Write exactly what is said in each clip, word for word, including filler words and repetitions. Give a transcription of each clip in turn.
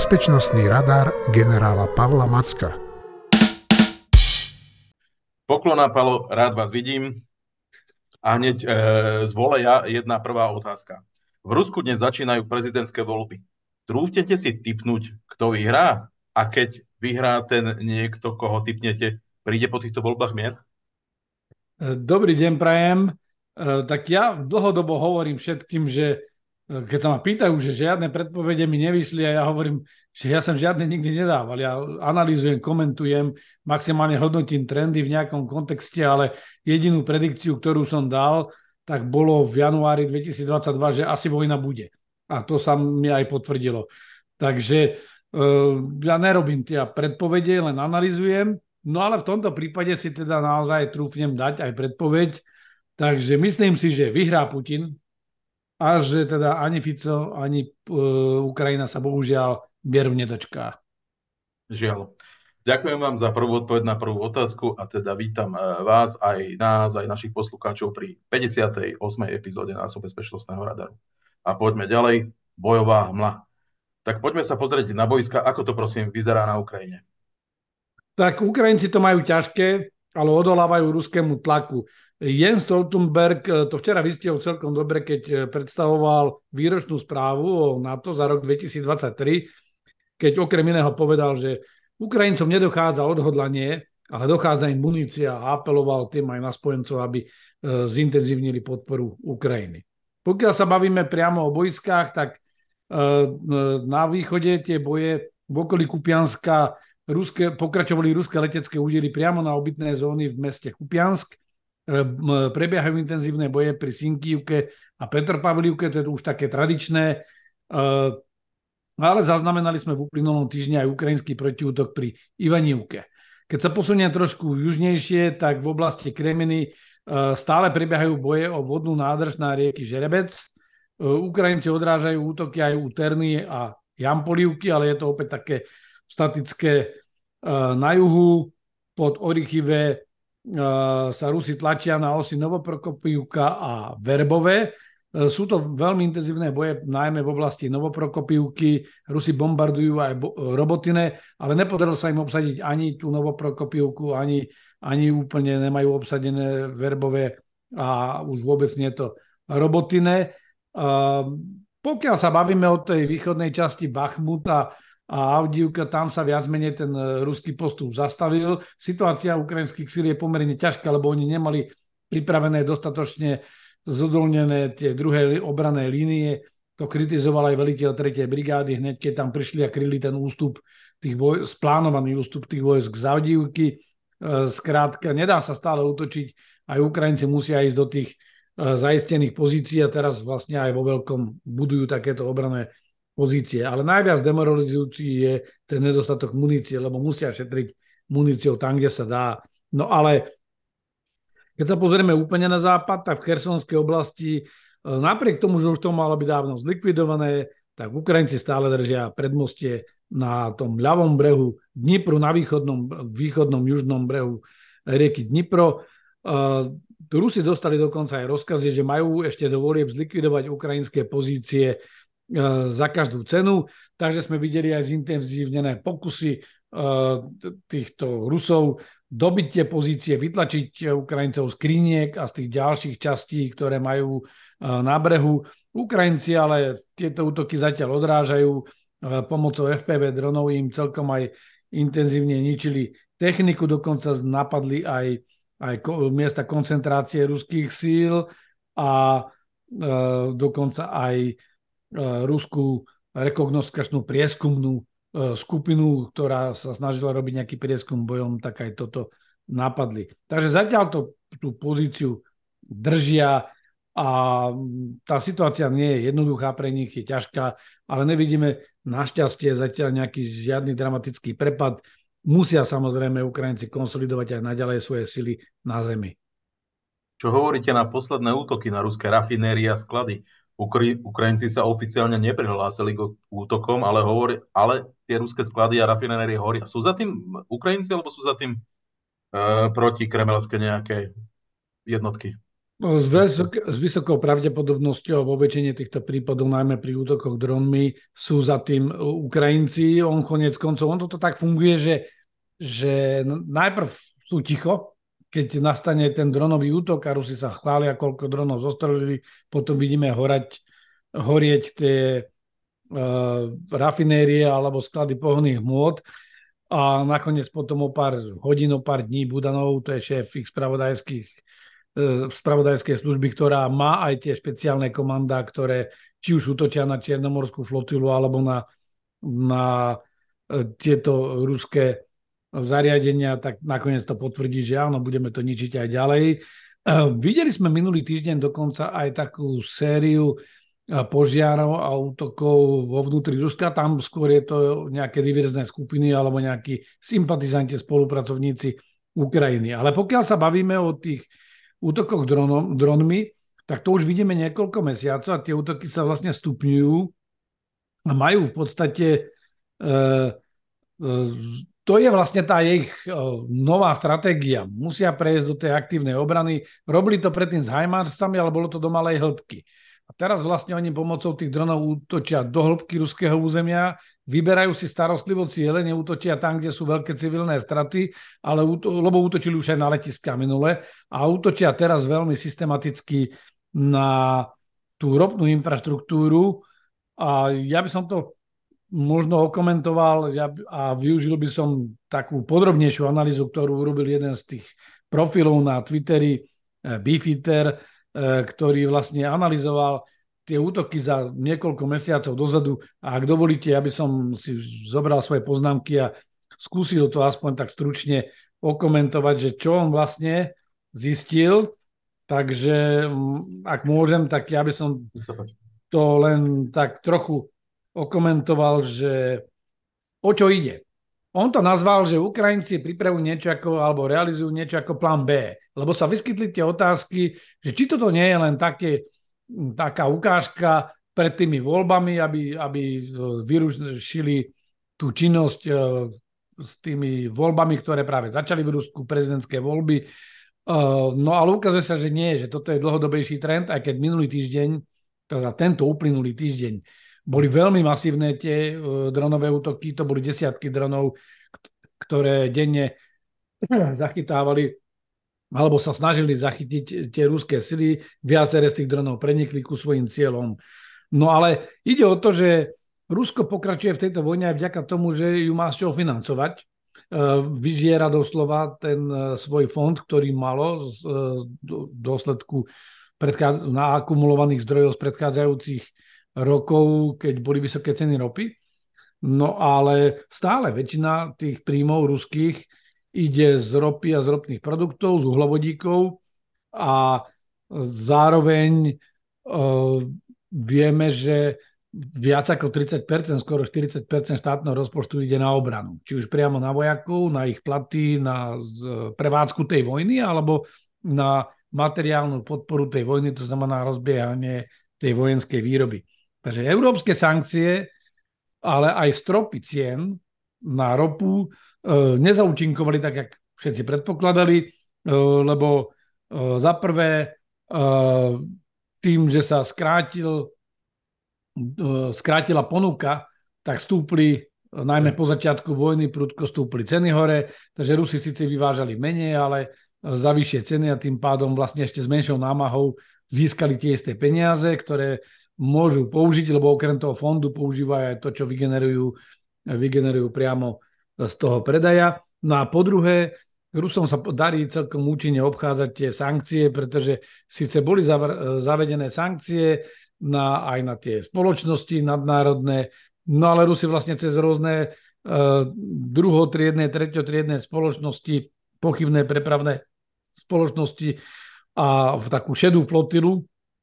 Bezpečnostný radar generála Pavla Macka. Poklona, Palo, rád vás vidím. A hneď e, z voleja jedna prvá otázka. V Rusku dnes začínajú prezidentské voľby. Trúftete si tipnúť, kto vyhrá? A keď vyhrá ten niekto, koho tipnete, príde po týchto voľbách mier? Dobrý deň, prajem. Tak ja dlhodobo hovorím všetkým, že keď sa ma pýtajú, že žiadne predpovede mi nevyšli a ja hovorím, že ja som žiadne nikdy nedával. Ja analýzujem, komentujem, maximálne hodnotím trendy v nejakom kontexte, ale jedinú predikciu, ktorú som dal, tak bolo v januári dvetisícdvadsaťdva, že asi vojna bude. A to sa mi aj potvrdilo. Takže ja nerobím tie predpovede, len analýzujem. No ale v tomto prípade si teda naozaj trúfnem dať aj predpoveď. Takže myslím si, že vyhrá Putin a že teda ani Fico, ani uh, Ukrajina sa bohužiaľ mieru nedočká. Žiaľ. Ďakujem vám za prvú odpoveď na prvú otázku a teda vítam vás, aj nás, aj našich poslucháčov pri päťdesiatej ôsmej epizóde nášho bezpečnostného radaru. A poďme ďalej. Bojová hmla. Tak poďme sa pozrieť na boiska, ako to prosím vyzerá na Ukrajine. Tak Ukrajinci to majú ťažké, ale odolávajú ruskému tlaku. Jens Stoltenberg to včera vystihol celkom dobre, keď predstavoval výročnú správu o NATO za rok dvetisícdvadsaťtri, keď okrem iného povedal, že Ukrajincom nedochádza odhodlanie, ale dochádza im munícia a apeloval tým aj na spojencov, aby zintenzívnili podporu Ukrajiny. Pokiaľ sa bavíme priamo o boiskách, tak na východe tie boje v okolí Kupianska ruské, pokračovali ruské letecké údery priamo na obytné zóny v meste Kupiansk. Prebiehajú intenzívne boje pri Sinkivke a Petropavlivke, to je to už také tradičné, ale zaznamenali sme v uplynulom týždni aj ukrajinský protiútok pri Ivanivke. Keď sa posuniem trošku južnejšie, tak v oblasti Kremeny stále prebiehajú boje o vodnú nádrž na rieky Žerebec. Ukrajinci odrážajú útoky aj u Terny a Jampolivky, ale je to opäť také statické. Na juhu pod Orichive sa Rusi tlačia na osy Novoprokopivka a Verbové. Sú to veľmi intenzívne boje, najmä v oblasti Novoprokopivky. Rusi bombardujú aj Robotine, ale nepodarilo sa im obsadiť ani tú Novoprokopivku, ani, ani úplne nemajú obsadené Verbové a už vôbec nie to Robotine. Pokiaľ sa bavíme o tej východnej časti Bachmuta a Avdívka, tam sa viac menej ten ruský postup zastavil. Situácia ukrajinských síl je pomerne ťažká, lebo oni nemali pripravené dostatočne zodolnené tie druhé obrané línie. To kritizoval aj veliteľ tretej brigády hneď, keď tam prišli a kryli ten ústup, tých voj- splánovaný ústup tých vojsk z Avdívky. Skrátka, nedá sa stále útočiť. Aj Ukrajinci musia ísť do tých zaistených pozícií a teraz vlastne aj vo veľkom budujú takéto obrané pozície. Ale najviac demoralizujúci je ten nedostatok munície, lebo musia šetriť muníciou tam, kde sa dá. No ale keď sa pozrieme úplne na západ, tak v Chersonskej oblasti, napriek tomu, že už to malo byť dávno zlikvidované, tak Ukrajinci stále držia predmostie na tom ľavom brehu Dnipru, na východnom, východnom južnom brehu rieky Dnipro. Rusi dostali dokonca aj rozkazy, že majú ešte do volieb zlikvidovať ukrajinské pozície za každú cenu, takže sme videli aj zintenzívnené pokusy týchto Rusov dobiť tie pozície, vytlačiť Ukrajincov z Kriniek a z tých ďalších častí, ktoré majú na brehu. Ukrajinci ale tieto útoky zatiaľ odrážajú. Pomocou ef pé vé dronov im celkom aj intenzívne ničili techniku, dokonca napadli aj, aj miesta koncentrácie ruských síl a dokonca aj ruskú rekognoskačnú prieskumnú skupinu, ktorá sa snažila robiť nejaký prieskum bojom, tak aj toto napadli. Takže zatiaľ to, tú pozíciu držia a tá situácia nie je jednoduchá pre nich, je ťažká, ale nevidíme našťastie zatiaľ nejaký žiadny dramatický prepad. Musia samozrejme Ukrajinci konsolidovať aj naďalej svoje sily na zemi. Čo hovoríte na posledné útoky na ruské rafinérie a sklady? Ukr- Ukrajinci sa oficiálne neprihlásili k útokom, ale, hovorí, ale tie ruské sklady a rafinérie horia. Sú za tým Ukrajinci, alebo sú za tým e, protikremelské nejaké jednotky? No, s, vysok, s vysokou pravdepodobnosťou vo väčšine týchto prípadov, najmä pri útokoch dronmi, sú za tým Ukrajinci. On konec koncov, on toto tak funguje, že, že najprv sú ticho, keď nastane ten dronový útok a Rusi sa chvália, koľko dronov zostrelili, potom vidíme horať, horieť tie uh, rafinérie alebo sklady pohonných hmôt a nakoniec potom o pár hodín, o pár dní Budanov, to je šéf ich spravodajských spravodajskej služby, ktorá má aj tie špeciálne komandá, ktoré či už útočia na Čiernomorskú flotilu alebo na, na tieto ruské zariadenia, tak nakoniec to potvrdí, že áno, budeme to ničiť aj ďalej. Videli sme minulý týždeň dokonca aj takú sériu požiarov a útokov vo vnútri Ruska. Tam skôr je to nejaké diverzné skupiny alebo nejakí sympatizanti, spolupracovníci Ukrajiny. Ale pokiaľ sa bavíme o tých útokoch dronom, dronmi, tak to už vidíme niekoľko mesiacov a tie útoky sa vlastne stupňujú a majú v podstate e, e, to je vlastne tá ich e, nová stratégia. Musia prejsť do tej aktívnej obrany. Robili to predtým s HIMARSami, ale bolo to do malej hĺbky. A teraz vlastne oni pomocou tých dronov útočia do hĺbky ruského územia, vyberajú si starostlivo ciele, neútočia tam, kde sú veľké civilné straty, ale lebo útočili už aj na letiská minule a útočia teraz veľmi systematicky na tú ropnú infraštruktúru. A ja by som to možno okomentoval a využil by som takú podrobnejšiu analýzu, ktorú urobil jeden z tých profilov na Twitteri, Beefeater, ktorý vlastne analyzoval tie útoky za niekoľko mesiacov dozadu. A ak dovolíte, aby som si zobral svoje poznámky a skúsil to aspoň tak stručne okomentovať, že čo on vlastne zistil. Takže ak môžem, tak ja by som to len tak trochu okomentoval, že o čo ide. On to nazval, že Ukrajinci pripravujú niečo ako, alebo realizujú niečo ako plán B. Lebo sa vyskytli tie otázky, že či toto nie je len také, taká ukážka pred tými voľbami, aby, aby vyrušili tú činnosť s tými voľbami, ktoré práve začali v Rusku, prezidentské voľby. No ale ukazuje sa, že nie, že toto je dlhodobejší trend, aj keď minulý týždeň, teda tento uplynulý týždeň, boli veľmi masívne tie dronové útoky, to boli desiatky dronov, ktoré denne zachytávali alebo sa snažili zachytiť tie ruské sily. Viaceré z tých dronov prenikli ku svojim cieľom. No ale ide o to, že Rusko pokračuje v tejto vojne aj vďaka tomu, že ju má z čoho financovať. Vyžiera doslova ten svoj fond, ktorý malo z dôsledku naakumulovaných zdrojov z predchádzajúcich rokov, keď boli vysoké ceny ropy. No ale stále väčšina tých príjmov ruských ide z ropy a z ropných produktov, z uhlovodíkov a zároveň uh, vieme, že viac ako tridsať percent, skoro štyridsať percent štátneho rozpočtu ide na obranu. Či už priamo na vojakov, na ich platy, na prevádzku tej vojny, alebo na materiálnu podporu tej vojny, to znamená rozbiehanie tej vojenskej výroby. Takže európske sankcie, ale aj stropy cien na ropu e, nezaučinkovali tak, jak všetci predpokladali, e, lebo e, za prvé e, tým, že sa skrátil, e, skrátila ponuka, tak stúpli, najmä po začiatku vojny, prudko stúpli ceny hore, takže Rusi síce vyvážali menej, ale za vyššie ceny a tým pádom vlastne ešte s menšou námahou získali tie isté peniaze, ktoré môžu použiť, lebo okrem toho fondu používajú aj to, čo vygenerujú, vygenerujú priamo z toho predaja. No a po druhé, Rusom sa darí celkom účinne obchádzať tie sankcie, pretože síce boli zavedené sankcie na, aj na tie spoločnosti nadnárodné, no ale Rusi vlastne cez rôzne uh, druhotriedne, treťotriedne spoločnosti, pochybné prepravné spoločnosti a v takú šedú flotilu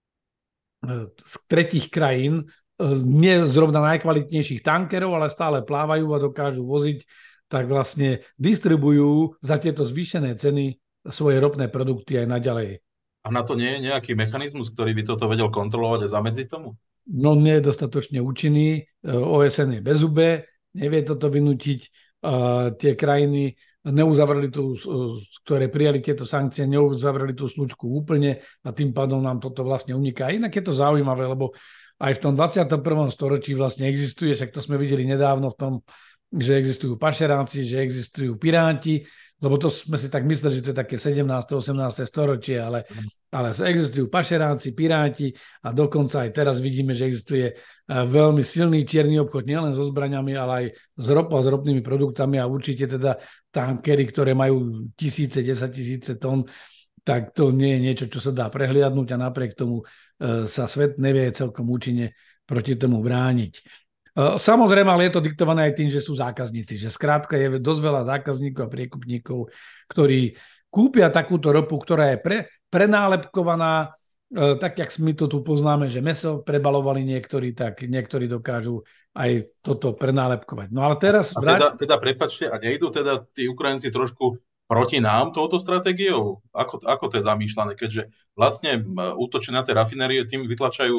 z tretích krajín, nie zrovna najkvalitnejších tankerov, ale stále plávajú a dokážu voziť, tak vlastne distribujú za tieto zvýšené ceny svoje ropné produkty aj naďalej. A na to nie je nejaký mechanizmus, ktorý by toto vedel kontrolovať a zamedziť tomu? No nie je dostatočne účinný. ó es en je bezubé, nevie toto vynútiť. Uh, tie krajiny neuzavreli tú, ktoré prijali tieto sankcie, neuzavreli tú slučku úplne a tým pádom nám toto vlastne uniká. Inak je to zaujímavé, lebo aj v tom dvadsiatom prvom storočí vlastne existuje, však to sme videli nedávno v tom, že existujú pašeráci, že existujú piráti, lebo to sme si tak mysleli, že to je také sedemnáste osemnáste storočie, ale, ale existujú pašeráci, piráti a dokonca aj teraz vidíme, že existuje veľmi silný čierny obchod nielen so zbraňami, ale aj s ropou a s ropnými produktami a určite teda tankery, ktoré majú tisíce, desaťtisíce tón, tak to nie je niečo, čo sa dá prehliadnúť a napriek tomu sa svet nevie celkom účinne proti tomu brániť. Samozrejme, ale je to diktované aj tým, že sú zákazníci, že skrátka je dosť veľa zákazníkov a priekupníkov, ktorí kúpia takúto ropu, ktorá je pre, prenálepkovaná, e, tak jak my to tu poznáme, že mäso prebalovali niektorí, tak niektorí dokážu aj toto prenálepkovať. No ale teraz... A teda, teda prepáčte, a nejdú teda tí Ukrajinci trošku proti nám touto stratégiou? Ako, ako to je zamýšľané? Keďže vlastne útočia na tie rafinérie, tým vytlačajú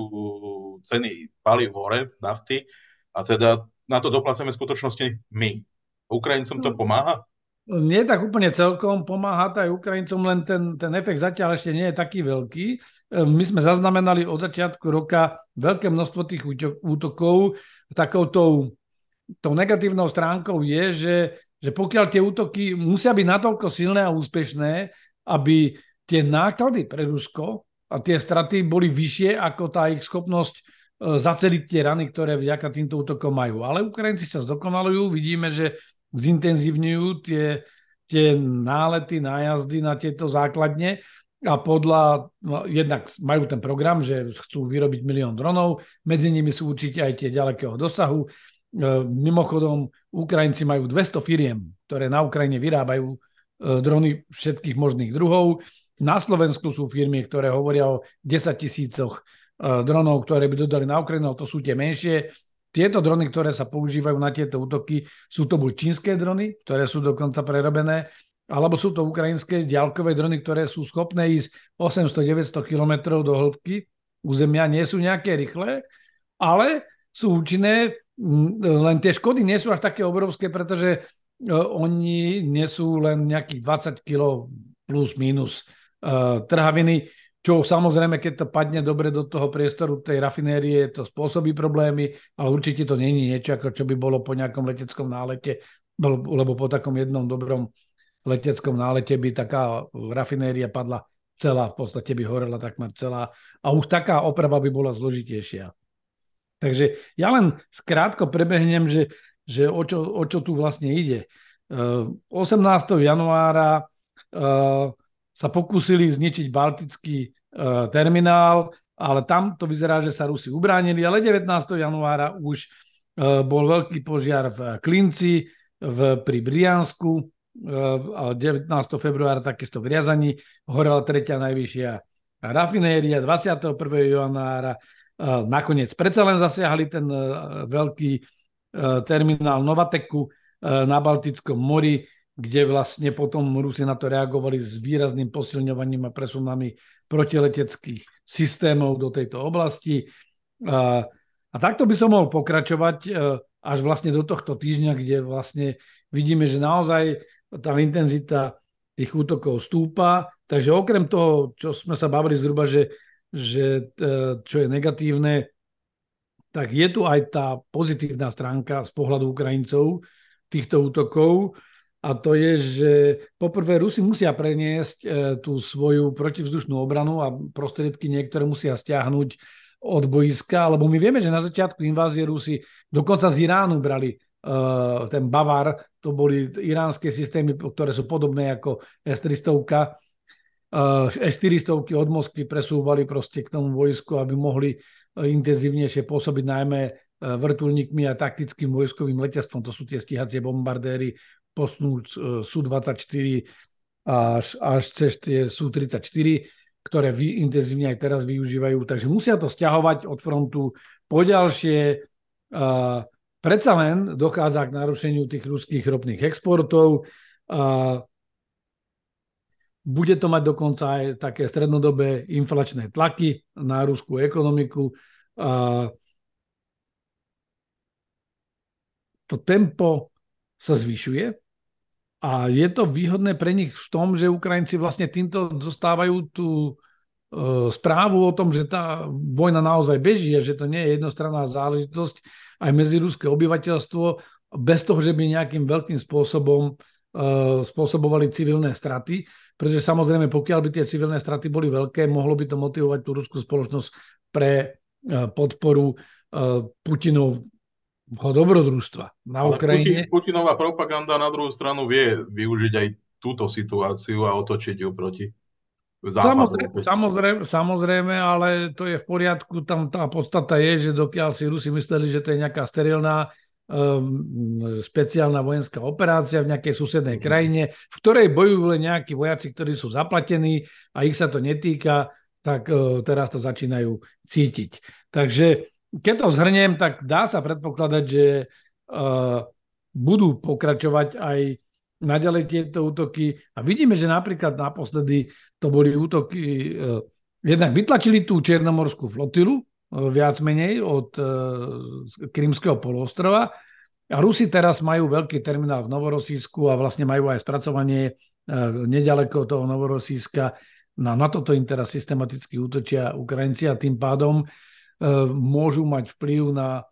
ceny palív hore, nafty, a teda na to doplácame v skutočnosti my. Ukrajincom to pomáha? Nie tak úplne celkom, pomáha to aj Ukrajincom, len ten, ten efekt zatiaľ ešte nie je taký veľký. My sme zaznamenali od začiatku roka veľké množstvo tých útokov. Takouto tou negatívnou stránkou je, že, že pokiaľ tie útoky musia byť natoľko silné a úspešné, aby tie náklady pre Rusko a tie straty boli vyššie ako tá ich schopnosť zaceliť tie rany, ktoré vďaka týmto útokom majú. Ale Ukrajinci sa zdokonalujú, vidíme, že zintenzívňujú tie, tie nálety, nájazdy na tieto základne a podľa, no, jednak majú ten program, že chcú vyrobiť milión dronov, medzi nimi sú určite aj tie ďalekého dosahu. Mimochodom, Ukrajinci majú dvesto firiem, ktoré na Ukrajine vyrábajú drony všetkých možných druhov. Na Slovensku sú firmy, ktoré hovoria o desaťtisícoch dronov, ktoré by dodali na Ukrajinu, to sú tie menšie. Tieto drony, ktoré sa používajú na tieto útoky, sú to buď čínske drony, ktoré sú dokonca prerobené, alebo sú to ukrajinské diaľkové drony, ktoré sú schopné ísť osemsto deväťsto kilometrov do hĺbky územia. Nie sú nejaké rýchle, ale sú účinné, len tie škody nie sú až také obrovské, pretože oni nesú len nejakých dvadsať kilogramov plus minus trhaviny, čo samozrejme, keď to padne dobre do toho priestoru tej rafinérie, to spôsobí problémy, ale určite to nie je niečo, ako čo by bolo po nejakom leteckom nálete, lebo po takom jednom dobrom leteckom nálete by taká rafinéria padla celá, v podstate by horela takmer celá a už taká oprava by bola zložitejšia. Takže ja len skrátko prebehnem, že, že o, čo, o čo tu vlastne ide. osemnásteho januára sa pokúsili zničiť baltický e, terminál, ale tam to vyzerá, že sa Rusi ubránili, ale devätnásteho januára už e, bol veľký požiar v Klinci, v, pri Briansku, e, a devätnásteho februára takisto v Riazani horela tretia najvyššia rafinéria, dvadsiateho prvého januára e, nakoniec predsa len zasiahli ten e, veľký e, terminál Novateku e, na Baltickom mori, kde vlastne potom Rusi na to reagovali s výrazným posilňovaním a presunami protileteckých systémov do tejto oblasti. A, a takto by som mohol pokračovať až vlastne do tohto týždňa, kde vlastne vidíme, že naozaj tá intenzita tých útokov stúpa. Takže okrem toho, čo sme sa bavili zhruba, že, že čo je negatívne, tak je tu aj tá pozitívna stránka z pohľadu Ukrajincov týchto útokov. A to je, že poprvé Rusi musia preniesť e, tú svoju protivzdušnú obranu a prostriedky niektoré musia stiahnuť od boiska, lebo my vieme, že na začiatku invázie Rusi dokonca z Iránu brali e, ten Bavar, to boli iránske systémy, ktoré sú podobné ako es tristo. E, es štyristo od Moskvy presúvali proste k tomu vojsku, aby mohli intenzívnejšie pôsobiť najmä vrtuľníkmi a taktickým vojskovým letectvom. To sú tie stíhacie bombardéry, posnúť sú dvadsaťštyri až, až cez tie sú tridsaťštyri, ktoré vy, intenzívne aj teraz využívajú. Takže musia to sťahovať od frontu. Poďalšie uh, predsa len dochádza k narušeniu tých ruských ropných exportov. Uh, bude to mať dokonca aj také strednodobé inflačné tlaky na ruskú ekonomiku. Uh, to tempo sa zvyšuje A je to výhodné pre nich v tom, že Ukrajinci vlastne týmto dostávajú tú uh, správu o tom, že tá vojna naozaj beží a že to nie je jednostranná záležitosť aj medzi ruské obyvateľstvo, bez toho, že by nejakým veľkým spôsobom uh, spôsobovali civilné straty, pretože samozrejme, pokiaľ by tie civilné straty boli veľké, mohlo by to motivovať tú ruskú spoločnosť pre uh, podporu uh, Putinov dobrodružstva na Ale Ukrajine. Putin, Putinová propaganda na druhú stranu vie využiť aj túto situáciu a otočiť ju proti západu. Samozrejme, samozrejme, samozrejme, ale to je v poriadku. Tam tá podstata je, že dokiaľ si Rusi mysleli, že to je nejaká sterilná um, špeciálna vojenská operácia v nejakej susednej krajine, v ktorej bojujú len nejakí vojaci, ktorí sú zaplatení a ich sa to netýka, tak uh, teraz to začínajú cítiť. Takže keď to zhrniem, tak dá sa predpokladať, že uh, budú pokračovať aj naďalej tieto útoky. A vidíme, že napríklad naposledy to boli útoky, uh, jednak vytlačili tú černomorskú flotilu, uh, viac menej od uh, Krymského poloostrova. A Rusi teraz majú veľký terminál v Novorosísku a vlastne majú aj spracovanie uh, nedaleko toho Novorosíska. Na, na toto im teraz systematicky útočia Ukrajinci a tým pádom môžu mať vplyv na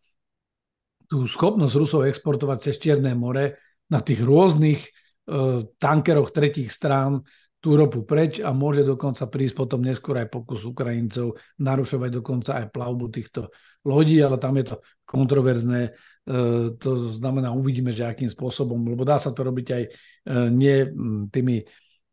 tú schopnosť Rusov exportovať cez Čierne more na tých rôznych uh, tankeroch tretích strán tú ropu preč a môže dokonca prísť potom neskôr aj pokus Ukrajincov narušovať dokonca aj plavbu týchto lodí, ale tam je to kontroverzné. Uh, to znamená, uvidíme, že akým spôsobom, lebo dá sa to robiť aj uh, nie tými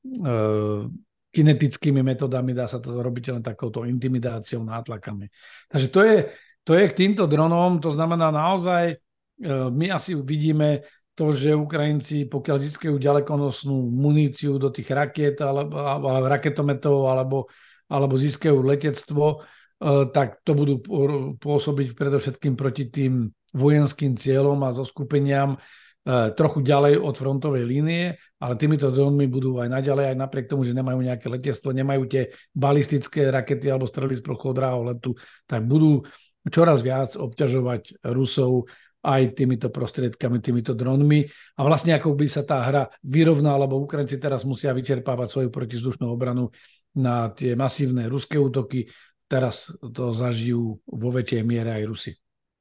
uh, kinetickými metodami, dá sa to robiť len takouto intimidáciou, nátlakami. Takže to je, to je k týmto dronom, to znamená naozaj, my asi vidíme to, že Ukrajinci, pokiaľ získajú ďalekonosnú muníciu do tých rakiet, alebo, alebo raketometov, alebo, alebo získajú letectvo, tak to budú pôsobiť predovšetkým proti tým vojenským cieľom a zoskupeniam trochu ďalej od frontovej línie, ale týmito dronmi budú aj naďalej, aj napriek tomu, že nemajú nejaké letectvo, nemajú tie balistické rakety alebo strely z plochodráho letu, tak budú čoraz viac obťažovať Rusov aj týmito prostriedkami, týmito dronmi. A vlastne ako by sa tá hra vyrovnala, lebo Ukrajinci teraz musia vyčerpávať svoju protizdušnú obranu na tie masívne ruské útoky. Teraz to zažijú vo väčšej miere aj Rusi.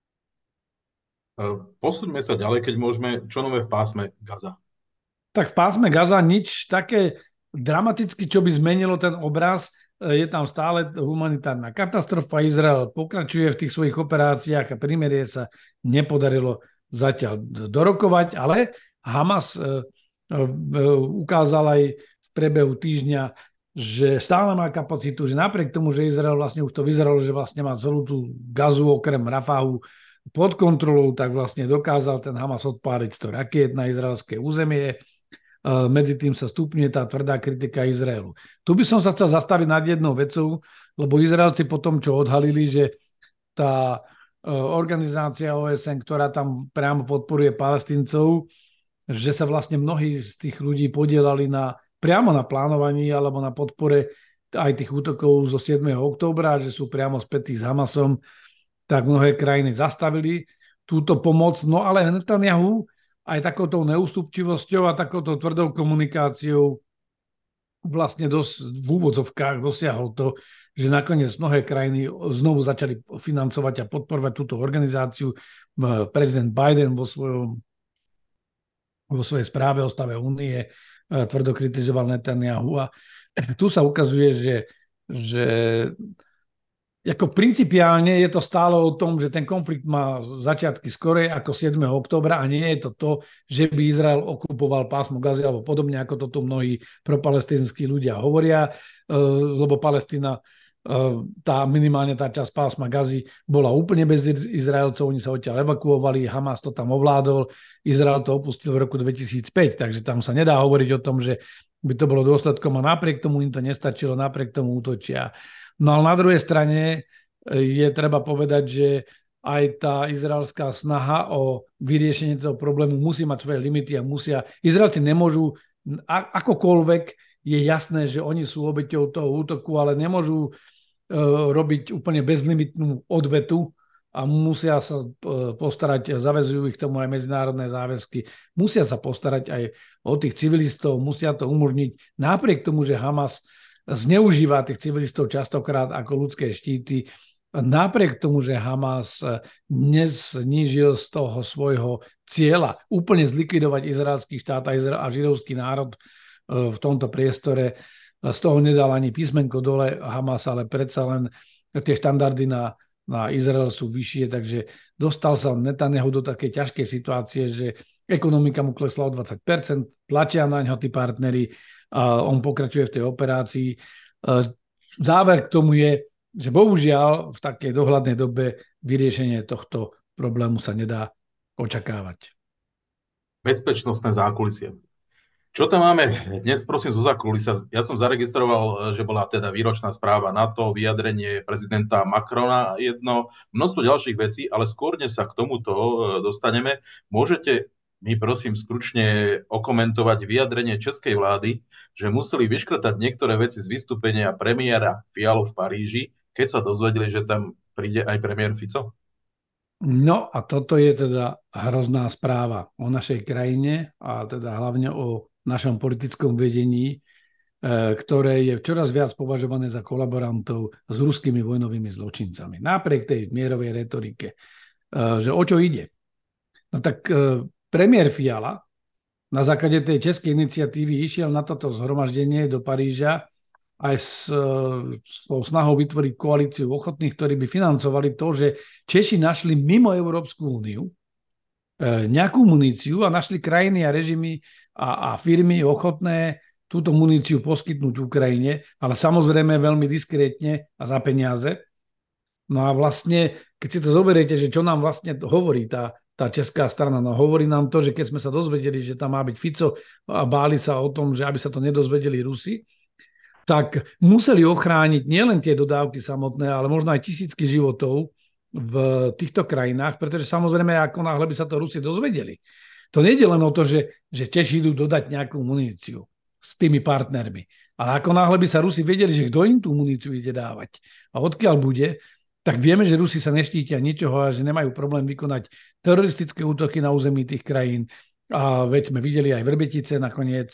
Posúďme sa ďalej, keď môžeme. Čo nové v pásme Gaza? Tak v pásme Gaza nič také dramaticky, čo by zmenilo ten obraz. Je tam stále humanitárna katastrofa. Izrael pokračuje v tých svojich operáciách a prímerie sa nepodarilo zatiaľ dorokovať, ale Hamas ukázal aj v priebehu týždňa, že stále má kapacitu, že napriek tomu, že Izrael vlastne už to vyzeralo, že vlastne má celú tú Gazu okrem Rafahu pod kontrolou, tak vlastne dokázal ten Hamas odpáliť sto rakiet na izraelské územie. Medzi tým sa stupňuje tá tvrdá kritika Izraelu. Tu by som sa chcel zastaviť nad jednou vecou, lebo Izraelci po tom, čo odhalili, že tá organizácia ó es en, ktorá tam priamo podporuje Palestíncov, že sa vlastne mnohí z tých ľudí podielali na, priamo na plánovaní alebo na podpore aj tých útokov zo siedmeho októbra, že sú priamo spätí s Hamasom, tak mnohé krajiny zastavili túto pomoc. No ale Netanyahu aj takouto neústupčivosťou a takouto tvrdou komunikáciou vlastne dos, v úvodzovkách dosiahol to, že nakoniec mnohé krajiny znovu začali financovať a podporovať túto organizáciu. Prezident Biden vo, svojom, vo svojej správe o stave únie tvrdo kritizoval Netanyahu a tu sa ukazuje, že, že ako principiálne je to stále o tom, že ten konflikt má začiatky skorej ako siedmeho októbra a nie je to to, že by Izrael okupoval pásmo Gazy alebo podobne, ako to tu mnohí propalestinskí ľudia hovoria, lebo Palestína, tá minimálne tá časť pásma Gazy bola úplne bez Izraelcov, oni sa odtiaľ evakuovali, Hamas to tam ovládol, Izrael to opustil v roku dvetisícpäť, takže tam sa nedá hovoriť o tom, že by to bolo dôsledkom a napriek tomu im to nestačilo, napriek tomu útočia. No ale na druhej strane je treba povedať, že aj tá izraelská snaha o vyriešenie toho problému musí mať svoje limity a musia... Izraelci nemôžu, akokoľvek je jasné, že oni sú obeťou toho útoku, ale nemôžu uh, robiť úplne bezlimitnú odvetu a musia sa postarať, zaväzujú ich tomu aj medzinárodné záväzky, musia sa postarať aj o tých civilistov, musia to umožniť napriek tomu, že Hamas zneužíva tých civilistov častokrát ako ľudské štíty, napriek tomu, že Hamas neznížil z toho svojho cieľa úplne zlikvidovať izraelský štát a židovský národ v tomto priestore, z toho nedal ani písmenko dole Hamas, ale predsa len tie štandardy na na Izrael sú vyššie, takže dostal sa Netanyahu do takej ťažkej situácie, že ekonomika mu klesla o dvadsať percent, tlačia na ňo tí partneri a on pokračuje v tej operácii. Záver k tomu je, že bohužiaľ v takej dohľadnej dobe vyriešenie tohto problému sa nedá očakávať. Bezpečnostné zákulisie. Čo tam máme dnes, prosím, zo zákulisia? Ja som zaregistroval, že bola teda výročná správa NATO, vyjadrenie prezidenta Macrona, jedno, množstvo ďalších vecí, ale skôr, než sa k tomuto dostaneme, môžete mi prosím stručne okomentovať vyjadrenie českej vlády, že museli vyškrtať niektoré veci z vystúpenia premiéra Fialu v Paríži, keď sa dozvedeli, že tam príde aj premiér Fico? No a toto je teda hrozná správa o našej krajine a teda hlavne o našom politickom vedení, ktoré je čoraz viac považované za kolaborantov s ruskými vojnovými zločincami. Napriek tej mierovej retorike, že o čo ide. No tak premiér Fiala na základe tej českej iniciatívy išiel na toto zhromaždenie do Paríža aj s, s snahou vytvoriť koalíciu ochotných, ktorí by financovali to, že Češi našli mimo Európsku úniu nejakú muníciu a našli krajiny a režimy a, a firmy ochotné túto muníciu poskytnúť Ukrajine, ale samozrejme veľmi diskrétne a za peniaze. No a vlastne, keď si to zoberiete, že čo nám vlastne hovorí tá, tá česká strana, no hovorí nám to, že keď sme sa dozvedeli, že tam má byť Fico a báli sa o tom, že aby sa to nedozvedeli Rusi, tak museli ochrániť nielen tie dodávky samotné, ale možno aj tisícky životov v týchto krajinách, pretože samozrejme, ako náhle by sa to Rusi dozvedeli. To nie je len o to, že, že Češi idú dodať nejakú muníciu s tými partnermi, ale ako náhle by sa Rusi vedeli, že kto im tú muníciu ide dávať a odkiaľ bude, tak vieme, že Rusi sa neštítia ničoho a že nemajú problém vykonať teroristické útoky na území tých krajín. A veď sme videli aj Vrbetice nakoniec,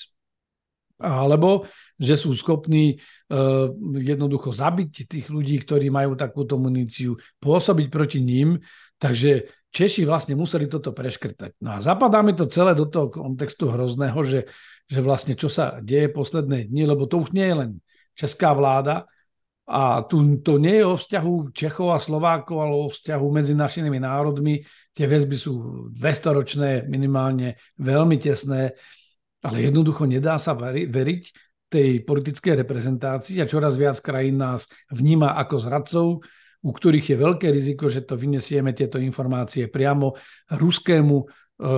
alebo že sú schopní uh, jednoducho zabiť tých ľudí, ktorí majú takúto muníciu, pôsobiť proti ním. Takže Češi vlastne museli toto preškrtať. No a zapadáme to celé do toho kontextu hrozného, že, že vlastne čo sa deje posledné dni, lebo to už nie je len česká vláda a tu to nie je o vzťahu Čechov a Slovákov, ale o vzťahu medzi našimi národmi. Tie väzby sú dvestoročné, minimálne veľmi tesné, ale jednoducho nedá sa veriť tej politickej reprezentácii a čoraz viac krajín nás vníma ako zradcov, u ktorých je veľké riziko, že to vyniesieme tieto informácie priamo ruskému e,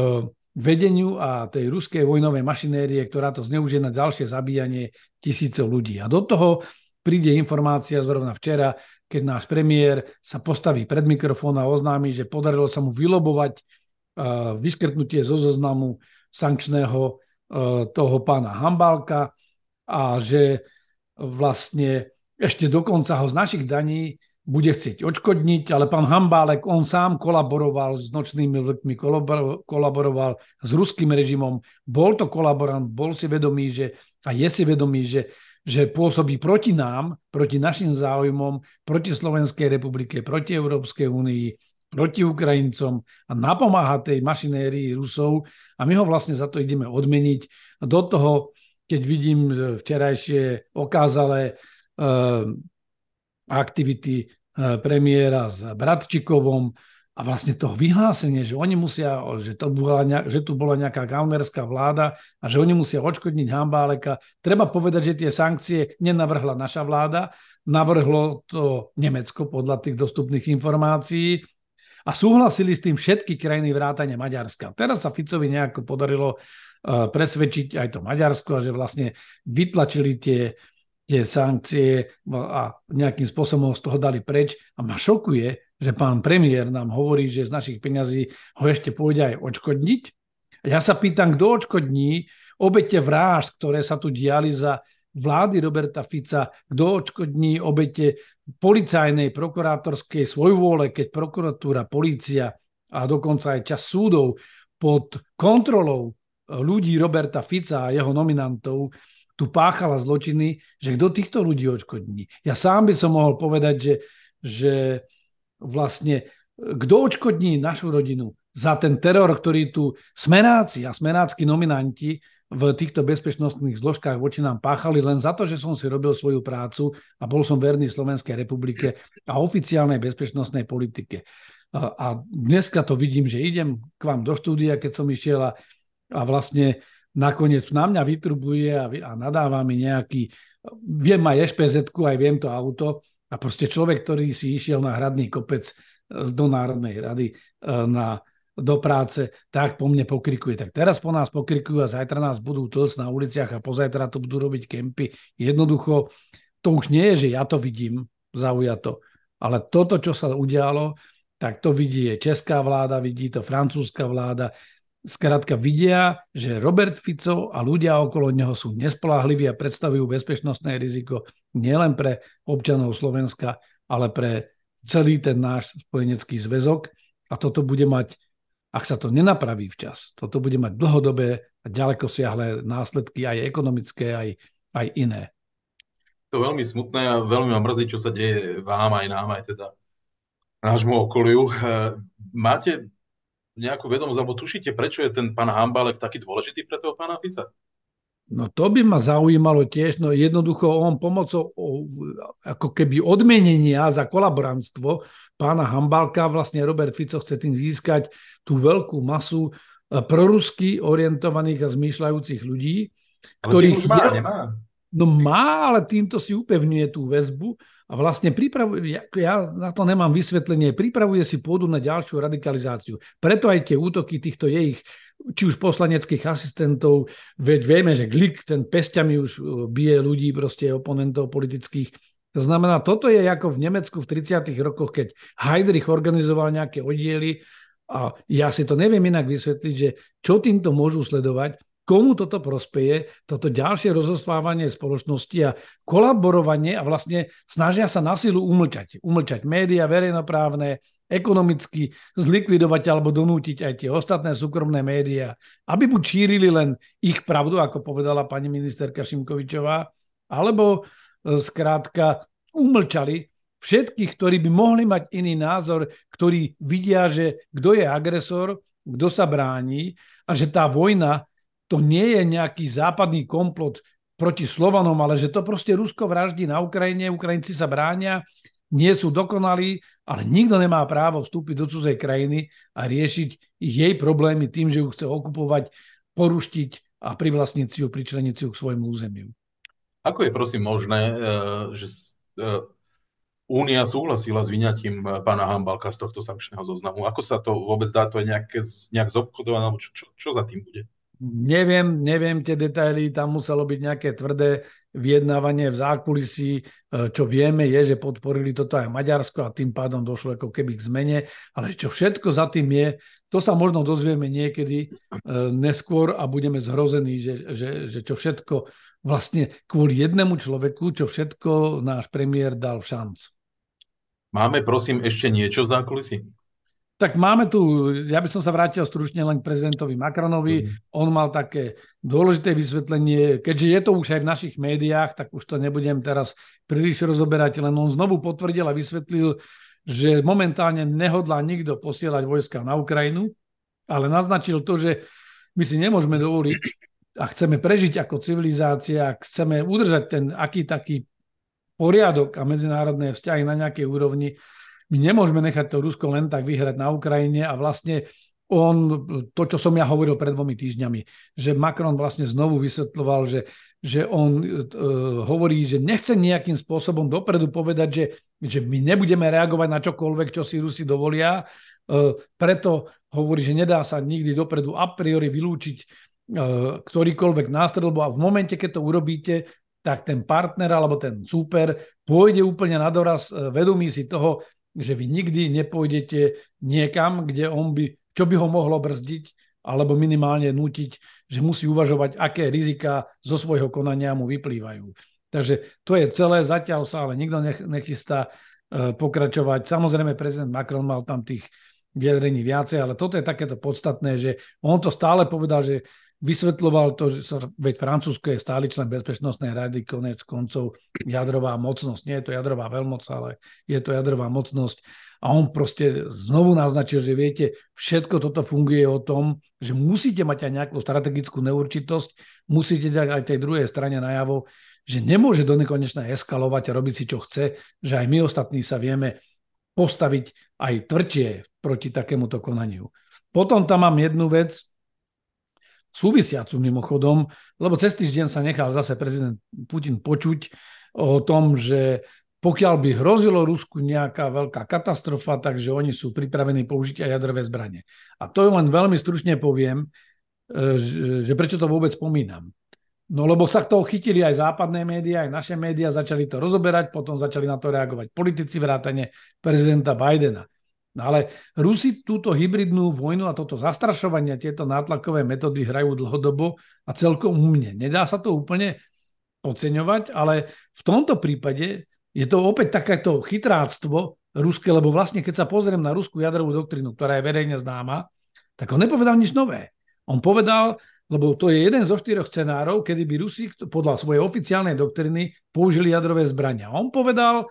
vedeniu a tej ruskej vojnovej mašinérie, ktorá to zneužije na ďalšie zabíjanie tisícov ľudí. A do toho príde informácia zrovna včera, keď náš premiér sa postaví pred mikrofón a oznámi, že podarilo sa mu vylobovať e, vyškrtnutie zo zoznamu sankčného toho pána Hambálka a že vlastne ešte dokonca ho z našich daní bude chcieť odškodniť, ale pán Hambálek, on sám kolaboroval s nočnými vlkmi, kolaboroval s ruským režimom, bol to kolaborant, bol si vedomý, že, a je si vedomý, že, že pôsobí proti nám, proti našim záujmom, proti Slovenskej republike, proti Európskej únii, proti Ukrajincom a napomáha tej mašinérii Rusov a my ho vlastne za to ideme odmeniť. Do toho, keď vidím včerajšie okázalé uh, aktivity uh, premiéra s Bratčikovom a vlastne to vyhlásenie, že oni musia, že, to bola nejak, že tu bola nejaká gaunerská vláda a že oni musia odškodniť Hambáleka. Treba povedať, že tie sankcie nenavrhla naša vláda, navrhlo to Nemecko podľa tých dostupných informácií. A súhlasili s tým všetky krajiny vrátane Maďarska. Teraz sa Ficovi nejako podarilo uh, presvedčiť aj to Maďarsko, že vlastne vytlačili tie, tie sankcie a nejakým spôsobom z toho dali preč. A ma šokuje, že pán premiér nám hovorí, že z našich peňazí ho ešte pôjde aj odškodniť. Ja sa pýtam, kto odškodní obete vrážd, ktoré sa tu diali za vlády Roberta Fica, kto odškodní obete policajnej, prokurátorskej svojvôle, keď prokuratúra, polícia a dokonca aj časť súdov pod kontrolou ľudí Roberta Fica a jeho nominantov tu páchala zločiny, že kto týchto ľudí odškodní. Ja sám by som mohol povedať, že, že vlastne kto odškodní našu rodinu za ten teror, ktorý tu smeráci a smerácky nominanti v týchto bezpečnostných zložkách voči nám páchali len za to, že som si robil svoju prácu a bol som verný Slovenskej republike a oficiálnej bezpečnostnej politike. A, a dneska to vidím, že idem k vám do štúdia, keď som išiel a, a vlastne nakoniec na mňa vytrubuje a, a nadáva mi nejaký, viem aj eš pé zetku, aj viem to auto a proste človek, ktorý si išiel na Hradný kopec do Národnej rady na do práce, tak po mne pokrikuje. Tak teraz po nás pokrikujú a zajtra nás budú tlcť na uliciach a pozajtra to budú robiť kempy. Jednoducho, to už nie je, že ja to vidím zaujato, ale toto, čo sa udialo, tak to vidí česká vláda, vidí to francúzska vláda. Skrátka vidia, že Robert Fico a ľudia okolo neho sú nespoľahliví a predstavujú bezpečnostné riziko nielen pre občanov Slovenska, ale pre celý ten náš spojenecký zväzok. A toto bude mať, ak sa to nenapraví včas, toto bude mať dlhodobé a ďaleko siahle následky aj ekonomické, aj, aj iné. To je veľmi smutné a veľmi ma mrzí, čo sa deje vám aj nám, aj teda nášmu okoliu. Máte nejakú vedomosť, alebo tušíte, prečo je ten pán Hambalek taký dôležitý pre toho pána Fica? No to by ma zaujímalo tiež, no jednoducho on pomocou ako keby odmenenia za kolaborantstvo pána Hambalka, vlastne Robert Fico chce tým získať tú veľkú masu prorusky orientovaných a zmýšľajúcich ľudí, ale ktorých už má, je, nemá. No má, ale týmto si upevňuje tú väzbu a vlastne pripravuje, ja, ja na to nemám vysvetlenie, pripravuje si pôdu na ďalšiu radikalizáciu. Preto aj tie útoky týchto jej či už poslaneckých asistentov, veď vieme, že Glik, ten pesťami už bije ľudí, proste oponentov politických. To znamená, toto je ako v Nemecku v tridsiatych rokoch, keď Heydrich organizoval nejaké oddiely a ja si to neviem inak vysvetliť, že čo týmto môžu sledovať, komu toto prospeje, toto ďalšie rozostvávanie spoločnosti a kolaborovanie a vlastne snažia sa na silu umlčať. Umlčať médiá, verejnoprávne, ekonomicky zlikvidovať alebo donútiť aj tie ostatné súkromné médiá, aby buď šírili len ich pravdu, ako povedala pani ministerka Šimkovičová, alebo skrátka umlčali všetkých, ktorí by mohli mať iný názor, ktorí vidia, že kto je agresor, kto sa bráni a že tá vojna to nie je nejaký západný komplot proti Slovanom, ale že to proste Rusko vraždí na Ukrajine, Ukrajinci sa bránia, nie sú dokonalí, ale nikto nemá právo vstúpiť do cudzej krajiny a riešiť jej problémy tým, že ju chce okupovať, poruštiť a privlastniť si ju, pričleniť si ju k svojmu územiu. Ako je prosím možné, že Únia súhlasila s vyňatím pána Hambalka z tohto sankčného zoznamu? Ako sa to vôbec dá? To je nejaké, nejak zobchodované? Čo, čo, čo za tým bude? Neviem, neviem tie detaily, tam muselo byť nejaké tvrdé vyjednávanie v zákulisí. Čo vieme je, že podporili toto aj Maďarsko a tým pádom došlo ako keby k zmene. Ale čo všetko za tým je, to sa možno dozvieme niekedy neskôr a budeme zhrození, že, že, že čo všetko vlastne kvôli jednému človeku, čo všetko náš premiér dal v šanc. Máme prosím ešte niečo v zákulisí? Tak máme tu, ja by som sa vrátil stručne len k prezidentovi Macronovi. Mm. On mal také dôležité vysvetlenie, keďže je to už aj v našich médiách, tak už to nebudem teraz príliš rozoberať, len on znovu potvrdil a vysvetlil, že momentálne nehodlá nikto posielať vojska na Ukrajinu, ale naznačil to, že my si nemôžeme dovoliť a chceme prežiť ako civilizácia, chceme udržať ten aký taký poriadok a medzinárodné vzťahy na nejakej úrovni. My nemôžeme nechať to Rusko len tak vyhrať na Ukrajine a vlastne on, to, čo som ja hovoril pred dvomi týždňami, že Macron vlastne znovu vysvetľoval, že, že on uh, hovorí, že nechce nejakým spôsobom dopredu povedať, že, že my nebudeme reagovať na čokoľvek, čo si Rusi dovolia. Uh, preto hovorí, že nedá sa nikdy dopredu a priori vylúčiť uh, ktorýkoľvek nástroj, lebo v momente, keď to urobíte, tak ten partner alebo ten súper pôjde úplne na doraz, uh, vedomí si toho, že vy nikdy nepôjdete niekam, kde on by, čo by ho mohlo brzdiť alebo minimálne nútiť, že musí uvažovať, aké rizika zo svojho konania mu vyplývajú. Takže to je celé, zatiaľ sa ale nikto nechystá pokračovať. Samozrejme, prezident Macron mal tam tých vyjadrení viacej, ale toto je takéto podstatné, že on to stále povedal, že vysvetľoval to, že sa, veď Francúzsko je stály člen Bezpečnostnej rady, konec koncov jadrová mocnosť. Nie je to jadrová veľmoc, ale je to jadrová mocnosť. A on proste znovu naznačil, že viete, všetko toto funguje o tom, že musíte mať aj nejakú strategickú neurčitosť, musíte dať aj tej druhej strane najavo, že nemôže do nekonečna eskalovať a robiť si, čo chce, že aj my ostatní sa vieme postaviť aj tvrdšie proti takémuto konaniu. Potom tam mám jednu vec, súvisiacu mimochodom, lebo cez týždeň sa nechal zase prezident Putin počuť o tom, že pokiaľ by hrozilo Rusku nejaká veľká katastrofa, takže oni sú pripravení použiť aj jadrové zbranie. A to len veľmi stručne poviem, že prečo to vôbec spomínam. No lebo sa toho chytili aj západné médiá, aj naše médiá, začali to rozoberať, potom začali na to reagovať politici vrátane prezidenta Bidena. No ale Rusi túto hybridnú vojnu a toto zastrašovanie, tieto nátlakové metódy hrajú dlhodobo a celkom umne. Nedá sa to úplne podceňovať, ale v tomto prípade je to opäť takéto chytráctvo ruské, lebo vlastne keď sa pozriem na ruskú jadrovú doktrínu, ktorá je verejne známa, tak on nepovedal nič nové. On povedal, lebo to je jeden zo štyroch scenárov, kedy by Rusi podľa svojej oficiálnej doktriny použili jadrové zbrania. On povedal,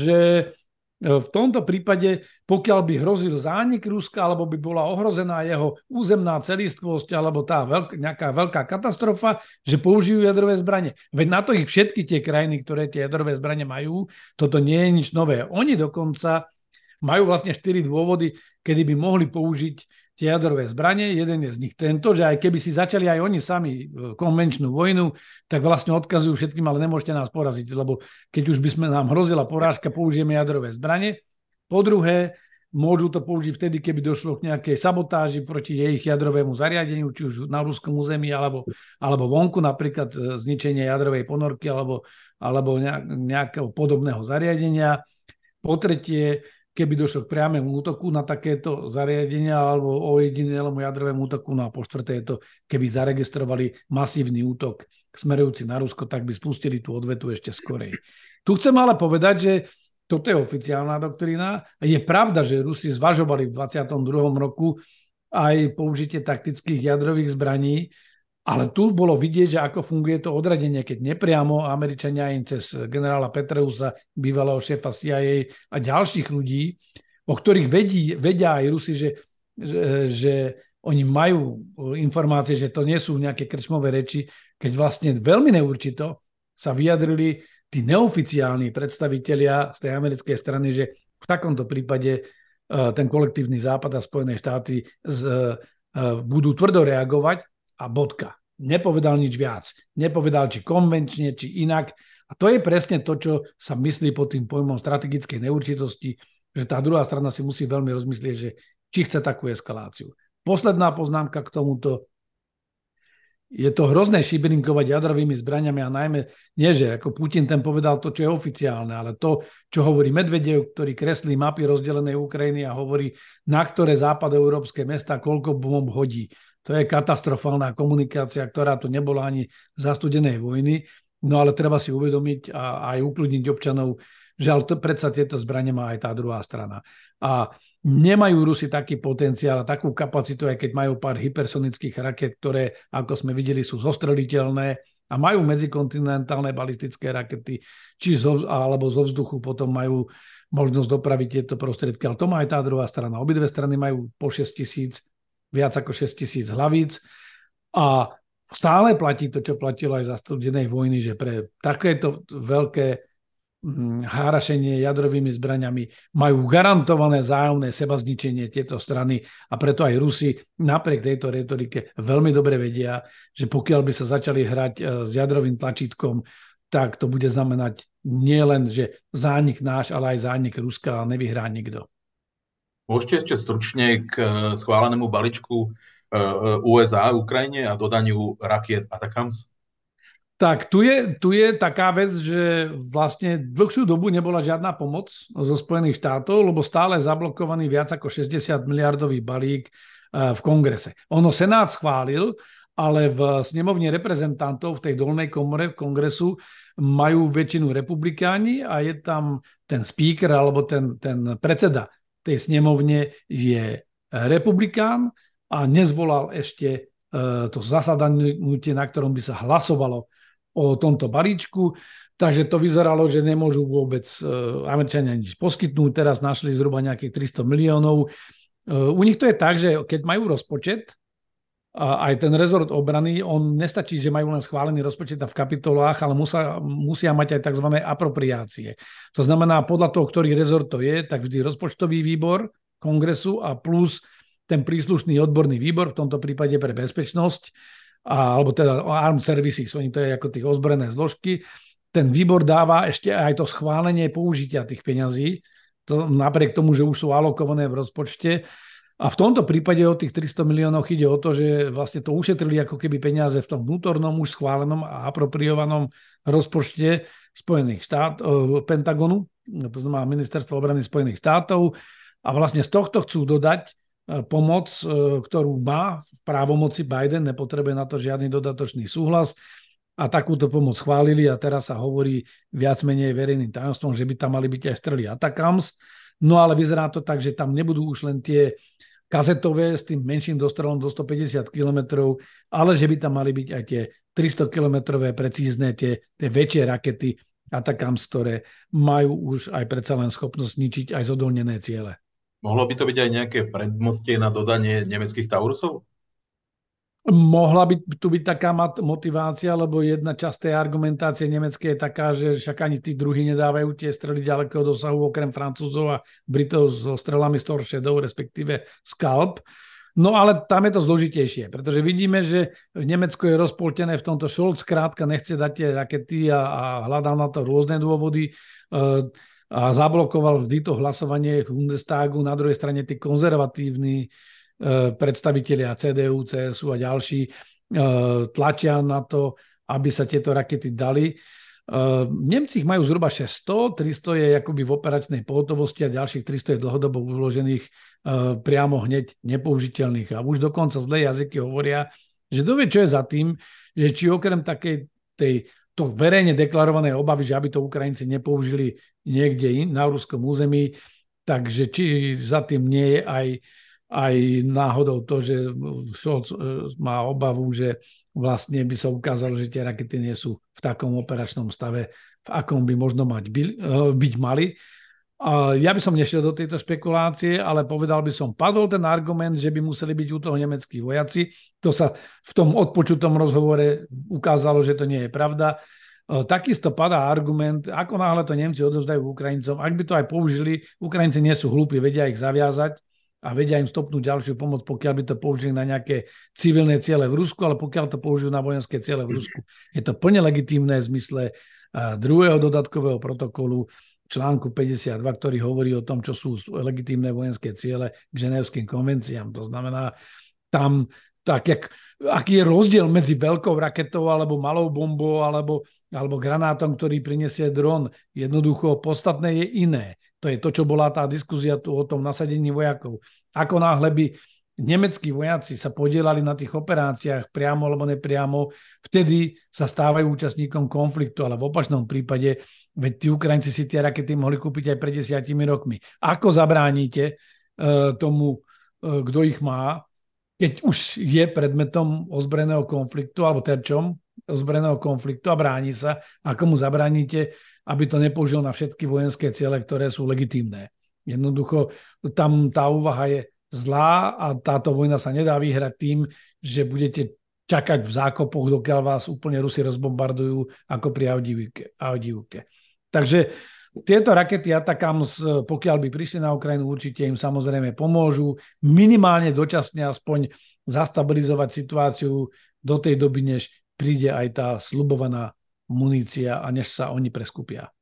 že v tomto prípade, pokiaľ by hrozil zánik Ruska, alebo by bola ohrozená jeho územná celistvosť, alebo tá veľk, nejaká veľká katastrofa, že použijú jadrové zbranie. Veď na to ich všetky tie krajiny, ktoré tie jadrové zbranie majú, toto nie je nič nové. Oni dokonca majú vlastne štyri dôvody, kedy by mohli použiť tie jadrové zbranie. Jeden je z nich tento, že aj keby si začali aj oni sami konvenčnú vojnu, tak vlastne odkazujú všetkým, ale nemôžete nás poraziť, lebo keď už by sme nám hrozila porážka, použijeme jadrové zbranie. Po druhé, môžu to použiť vtedy, keby došlo k nejakej sabotáži proti ich jadrovému zariadeniu, či už na ruskom území, alebo, alebo vonku, napríklad zničenie jadrovej ponorky, alebo, alebo nejakého podobného zariadenia. Po tretie, keby došlo k priamému útoku na takéto zariadenia alebo ojedinelému jadrovému útoku. No a po štvrté je to, keby zaregistrovali masívny útok smerujúci na Rusko, tak by spustili tú odvetu ešte skorej. Tu chcem ale povedať, že toto je oficiálna doktrína. Je pravda, že Rusi zvažovali v dvadsiatom druhom roku aj použitie taktických jadrových zbraní, ale tu bolo vidieť, že ako funguje to odradenie, keď nepriamo Američania im cez generála Petreusa, bývalého šéfa C I A a ďalších ľudí, o ktorých vedí, vedia aj Rusi, že, že, že oni majú informácie, že to nie sú nejaké krčmové reči, keď vlastne veľmi neurčito sa vyjadrili tí neoficiálni predstavitelia z tej americkej strany, že v takomto prípade ten kolektívny Západ a Spojené štáty z, budú tvrdo reagovať a bodka. Nepovedal nič viac. Nepovedal, či konvenčne, či inak. A to je presne to, čo sa myslí pod tým pojmom strategickej neurčitosti, že tá druhá strana si musí veľmi rozmyslieť, že či chce takú eskaláciu. Posledná poznámka k tomuto. Je to hrozné šibrinkovať jadrovými zbraniami a najmä nie, že ako Putin ten povedal to, čo je oficiálne, ale to, čo hovorí Medvedev, ktorý kreslí mapy rozdelenej Ukrajiny a hovorí, na ktoré západoeurópske mestá koľko bomb hodí. To je katastrofálna komunikácia, ktorá tu nebola ani za studenej vojny. No ale treba si uvedomiť a aj ukludniť občanov, že ale to, predsa tieto zbrane má aj tá druhá strana. A nemajú Rusi taký potenciál a takú kapacitu, aj keď majú pár hypersonických raket, ktoré, ako sme videli, sú zostreliteľné a majú medzikontinentálne balistické rakety, či zo, alebo zo vzduchu potom majú možnosť dopraviť tieto prostriedky. Ale to má aj tá druhá strana. Obidve strany majú po šesť tisíc, viac ako šesť tisíc hlavíc a stále platí to, čo platilo aj za studenej vojny, že pre takéto veľké hárašenie jadrovými zbraňami majú garantované vzájomné sebazničenie tieto strany a preto aj Rusi napriek tejto retorike veľmi dobre vedia, že pokiaľ by sa začali hrať s jadrovým tlačítkom, tak to bude znamenať nielen, že zánik náš, ale aj zánik Ruska a nevyhrá nikto. Môžete ešte stručne k schválenému balíčku U S A Ukrajine a dodaniu rakiet Atacams? Tak tu je, tu je taká vec, že vlastne dlhšiu dobu nebola žiadna pomoc zo Spojených štátov, lebo stále zablokovaný viac ako šesťdesiat miliardový balík v kongrese. Ono Senát schválil, ale v snemovni reprezentantov v tej dolnej komore v kongresu majú väčšinu republikáni a je tam ten speaker alebo ten, ten predseda tej snemovne je republikán a nezvolal ešte to zasadnutie, na ktorom by sa hlasovalo o tomto balíčku. Takže to vyzeralo, že nemôžu vôbec Američania nič poskytnúť. Teraz našli zhruba nejakých tristo miliónov. U nich to je tak, že keď majú rozpočet, a aj ten rezort obrany, on nestačí, že majú len schválený rozpočet v kapitolách, ale musia, musia mať aj tzv. Apropriácie. To znamená, podľa toho, ktorý rezort to je, tak vždy rozpočtový výbor kongresu a plus ten príslušný odborný výbor, v tomto prípade pre bezpečnosť, a, alebo teda Armed Services, oni to je ako tých ozbrojené zložky, ten výbor dáva ešte aj to schválenie použitia tých peňazí, to napriek tomu, že už sú alokované v rozpočte. A v tomto prípade o tých tristo miliónov ide o to, že vlastne to ušetrili ako keby peniaze v tom vnútornom, už schválenom a apropriovanom rozpočte Spojených štátov, Pentagonu, to znamená Ministerstvo obrany Spojených štátov. A vlastne z tohto chcú dodať pomoc, ktorú má v právomoci Biden, nepotrebuje na to žiadny dodatočný súhlas. A takúto pomoc schválili a teraz sa hovorí viac menej verejným tajomstvom, že by tam mali byť aj strely Atacams. No ale vyzerá to tak, že tam nebudú už len tie kazetové s tým menším dostrelom do stopäťdesiat kilometrov, ale že by tam mali byť aj tie tristo kilometrové precízne, tie, tie väčšie rakety Atacams, ktoré majú už aj predsa len schopnosť ničiť aj zodolnené ciele. Mohlo by to byť aj nejaké predmostie na dodanie nemeckých Taurusov? Mohla by tu byť taká motivácia, lebo jedna časť tej argumentácie nemeckej je taká, že však ani tí druhí nedávajú tie strely ďalekého dosahu, okrem Francúzov a Britov so strelami Storm Shadow, respektíve Scalp. No ale tam je to zložitejšie, pretože vidíme, že Nemecko je rozpoltené v tomto. Scholz skrátka nechce dať tie rakety a, a hľadal na to rôzne dôvody a zablokoval vždy to hlasovanie v Bundestagu. Na druhej strane tí konzervatívni predstavitelia cé dé ú, cé es ú a ďalší tlačia na to, aby sa tieto rakety dali. Nemci ich majú zhruba šesťsto, tristo je akoby v operačnej pohotovosti a ďalších tristo je dlhodobo uložených priamo hneď nepoužiteľných. A už dokonca zlé jazyky hovoria, že dovie, čo je za tým, že či okrem takej tej to verejne deklarované obavy, že aby to Ukrajinci nepoužili niekde in, na ruskom území, takže či za tým nie je aj aj náhodou to, že Scholz má obavu, že vlastne by sa ukázalo, že tie rakety nie sú v takom operačnom stave, v akom by možno mať by, byť mali. A ja by som nešiel do tejto špekulácie, ale povedal by som, padol ten argument, že by museli byť u toho nemeckí vojaci. To sa v tom odpočutom rozhovore ukázalo, že to nie je pravda. Takisto padá argument, ako náhle to Nemci odovzdajú Ukrajincom, ak by to aj použili, Ukrajinci nie sú hlúpi, vedia ich zaviazať a vedia im stopnúť ďalšiu pomoc, pokiaľ by to použili na nejaké civilné ciele v Rusku, ale pokiaľ to použijú na vojenské ciele v Rusku. Je to plne legitímne v zmysle druhého dodatkového protokolu článku päťdesiatdva, ktorý hovorí o tom, čo sú legitímne vojenské ciele k ženevským konvenciám. To znamená, tam tak, jak, aký je rozdiel medzi veľkou raketou alebo malou bombou alebo, alebo granátom, ktorý prinesie dron. Jednoducho podstatné je iné. To je to, čo bola tá diskusia tu o tom nasadení vojakov. Ako náhle by nemeckí vojaci sa podielali na tých operáciách priamo alebo nepriamo, vtedy sa stávajú účastníkom konfliktu, ale v opačnom prípade, veď tí Ukrajinci si tie rakety mohli kúpiť aj pred desiatimi rokmi. Ako zabránite uh, tomu, uh, kto ich má, keď už je predmetom ozbrojeného konfliktu alebo terčom ozbrojeného konfliktu a bráni sa, ako mu zabránite, aby to nepoužil na všetky vojenské ciele, ktoré sú legitímne. Jednoducho, tam tá úvaha je zlá a táto vojna sa nedá vyhrať tým, že budete čakať v zákopoch, dokiaľ vás úplne Rusi rozbombardujú ako pri Avdijivke. Takže tieto rakety Atacams, pokiaľ by prišli na Ukrajinu, určite im samozrejme pomôžu minimálne dočasne aspoň zastabilizovať situáciu do tej doby, než príde aj tá sľubovaná munícia a než sa oni preskupia.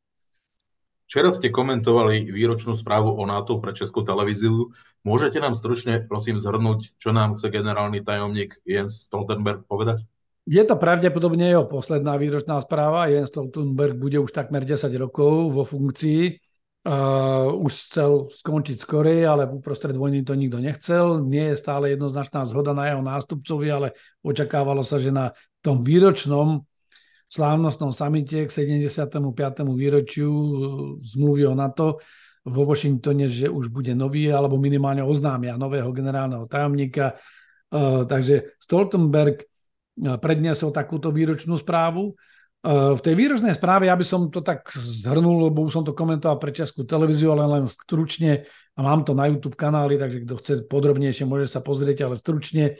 Včera ste komentovali výročnú správu o NATO pre Českú televíziu. Môžete nám stručne, prosím, zhrnúť, čo nám chce generálny tajomník Jens Stoltenberg povedať? Je to pravdepodobne jeho posledná výročná správa. Jens Stoltenberg bude už takmer desať rokov vo funkcii. Uh, už chcel skončiť skorej, ale uprostred vojny to nikto nechcel. Nie je stále jednoznačná zhoda na jeho nástupcovi, ale očakávalo sa, že na tom výročnom slávnostnom samite k sedemdesiatemu piatemu výročiu zmluvy o NATO vo Washingtone, že už bude nový, alebo minimálne oznámia nového generálneho tajomníka. Uh, takže Stoltenberg predniesol takúto výročnú správu. V tej výročnej správe, ja by som to tak zhrnul, lebo už som to komentoval pre Českú televíziu, ale len stručne, a mám to na YouTube kanáli, takže kto chce podrobnejšie, môže sa pozrieť, ale stručne.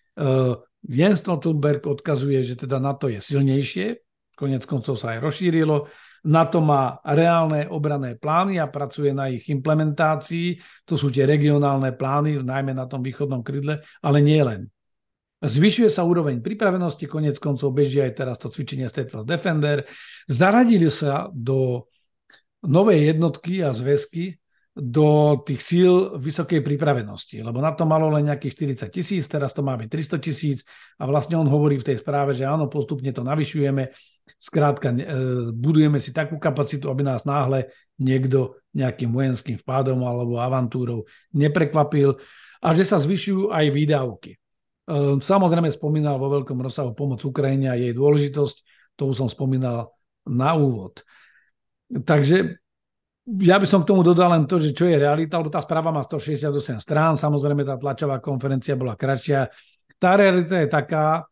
Jens Stoltenberg odkazuje, že teda NATO je silnejšie, koniec koncov sa aj rozšírilo, NATO má reálne obranné plány a pracuje na ich implementácii, to sú tie regionálne plány, najmä na tom východnom krydle, ale nie len. Zvyšuje sa úroveň pripravenosti, koniec koncov beží aj teraz to cvičenie Steadfast Defender. Zaradili sa do novej jednotky a zväzky do tých síl vysokej pripravenosti, lebo na to malo len nejakých štyridsať tisíc, teraz to má byť tristo tisíc a vlastne on hovorí v tej správe, že áno, postupne to navyšujeme, skrátka budujeme si takú kapacitu, aby nás náhle niekto nejakým vojenským vpádom alebo avantúrou neprekvapil a že sa zvyšujú aj výdavky. Samozrejme spomínal vo veľkom rozsahu pomoc Ukrajine a jej dôležitosť, to už som spomínal na úvod. Takže ja by som k tomu dodal len to, že čo je realita, lebo tá správa má stošesťdesiatosem strán, samozrejme tá tlačová konferencia bola kratšia. Tá realita je taká,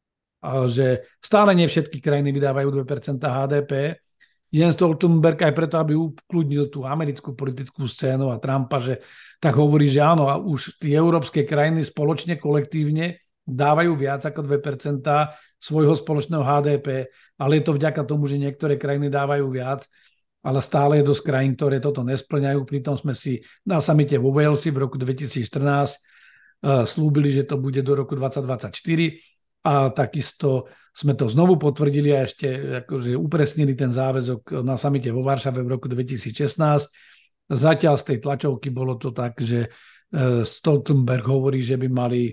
že stále nie všetky krajiny vydávajú dve percentá há dé pé. Jens Stoltenberg aj preto, aby ukludnil tú americkú politickú scénu a Trumpa, že tak hovorí, že áno, a už tie európske krajiny spoločne, kolektívne dávajú viac ako dve percentá svojho spoločného há dé pé, ale je to vďaka tomu, že niektoré krajiny dávajú viac, ale stále je dosť krajín, ktoré toto nesplňajú. Pritom sme si na samite vo Walesi v roku dvetisícštrnásť uh, slúbili, že to bude do roku dvadsať dvadsaťštyri a takisto sme to znovu potvrdili a ešte akože upresnili ten záväzok na samite vo Varšave v roku dvetisícšestnásť. Zatiaľ z tej tlačovky bolo to tak, že Stoltenberg hovorí, že by mali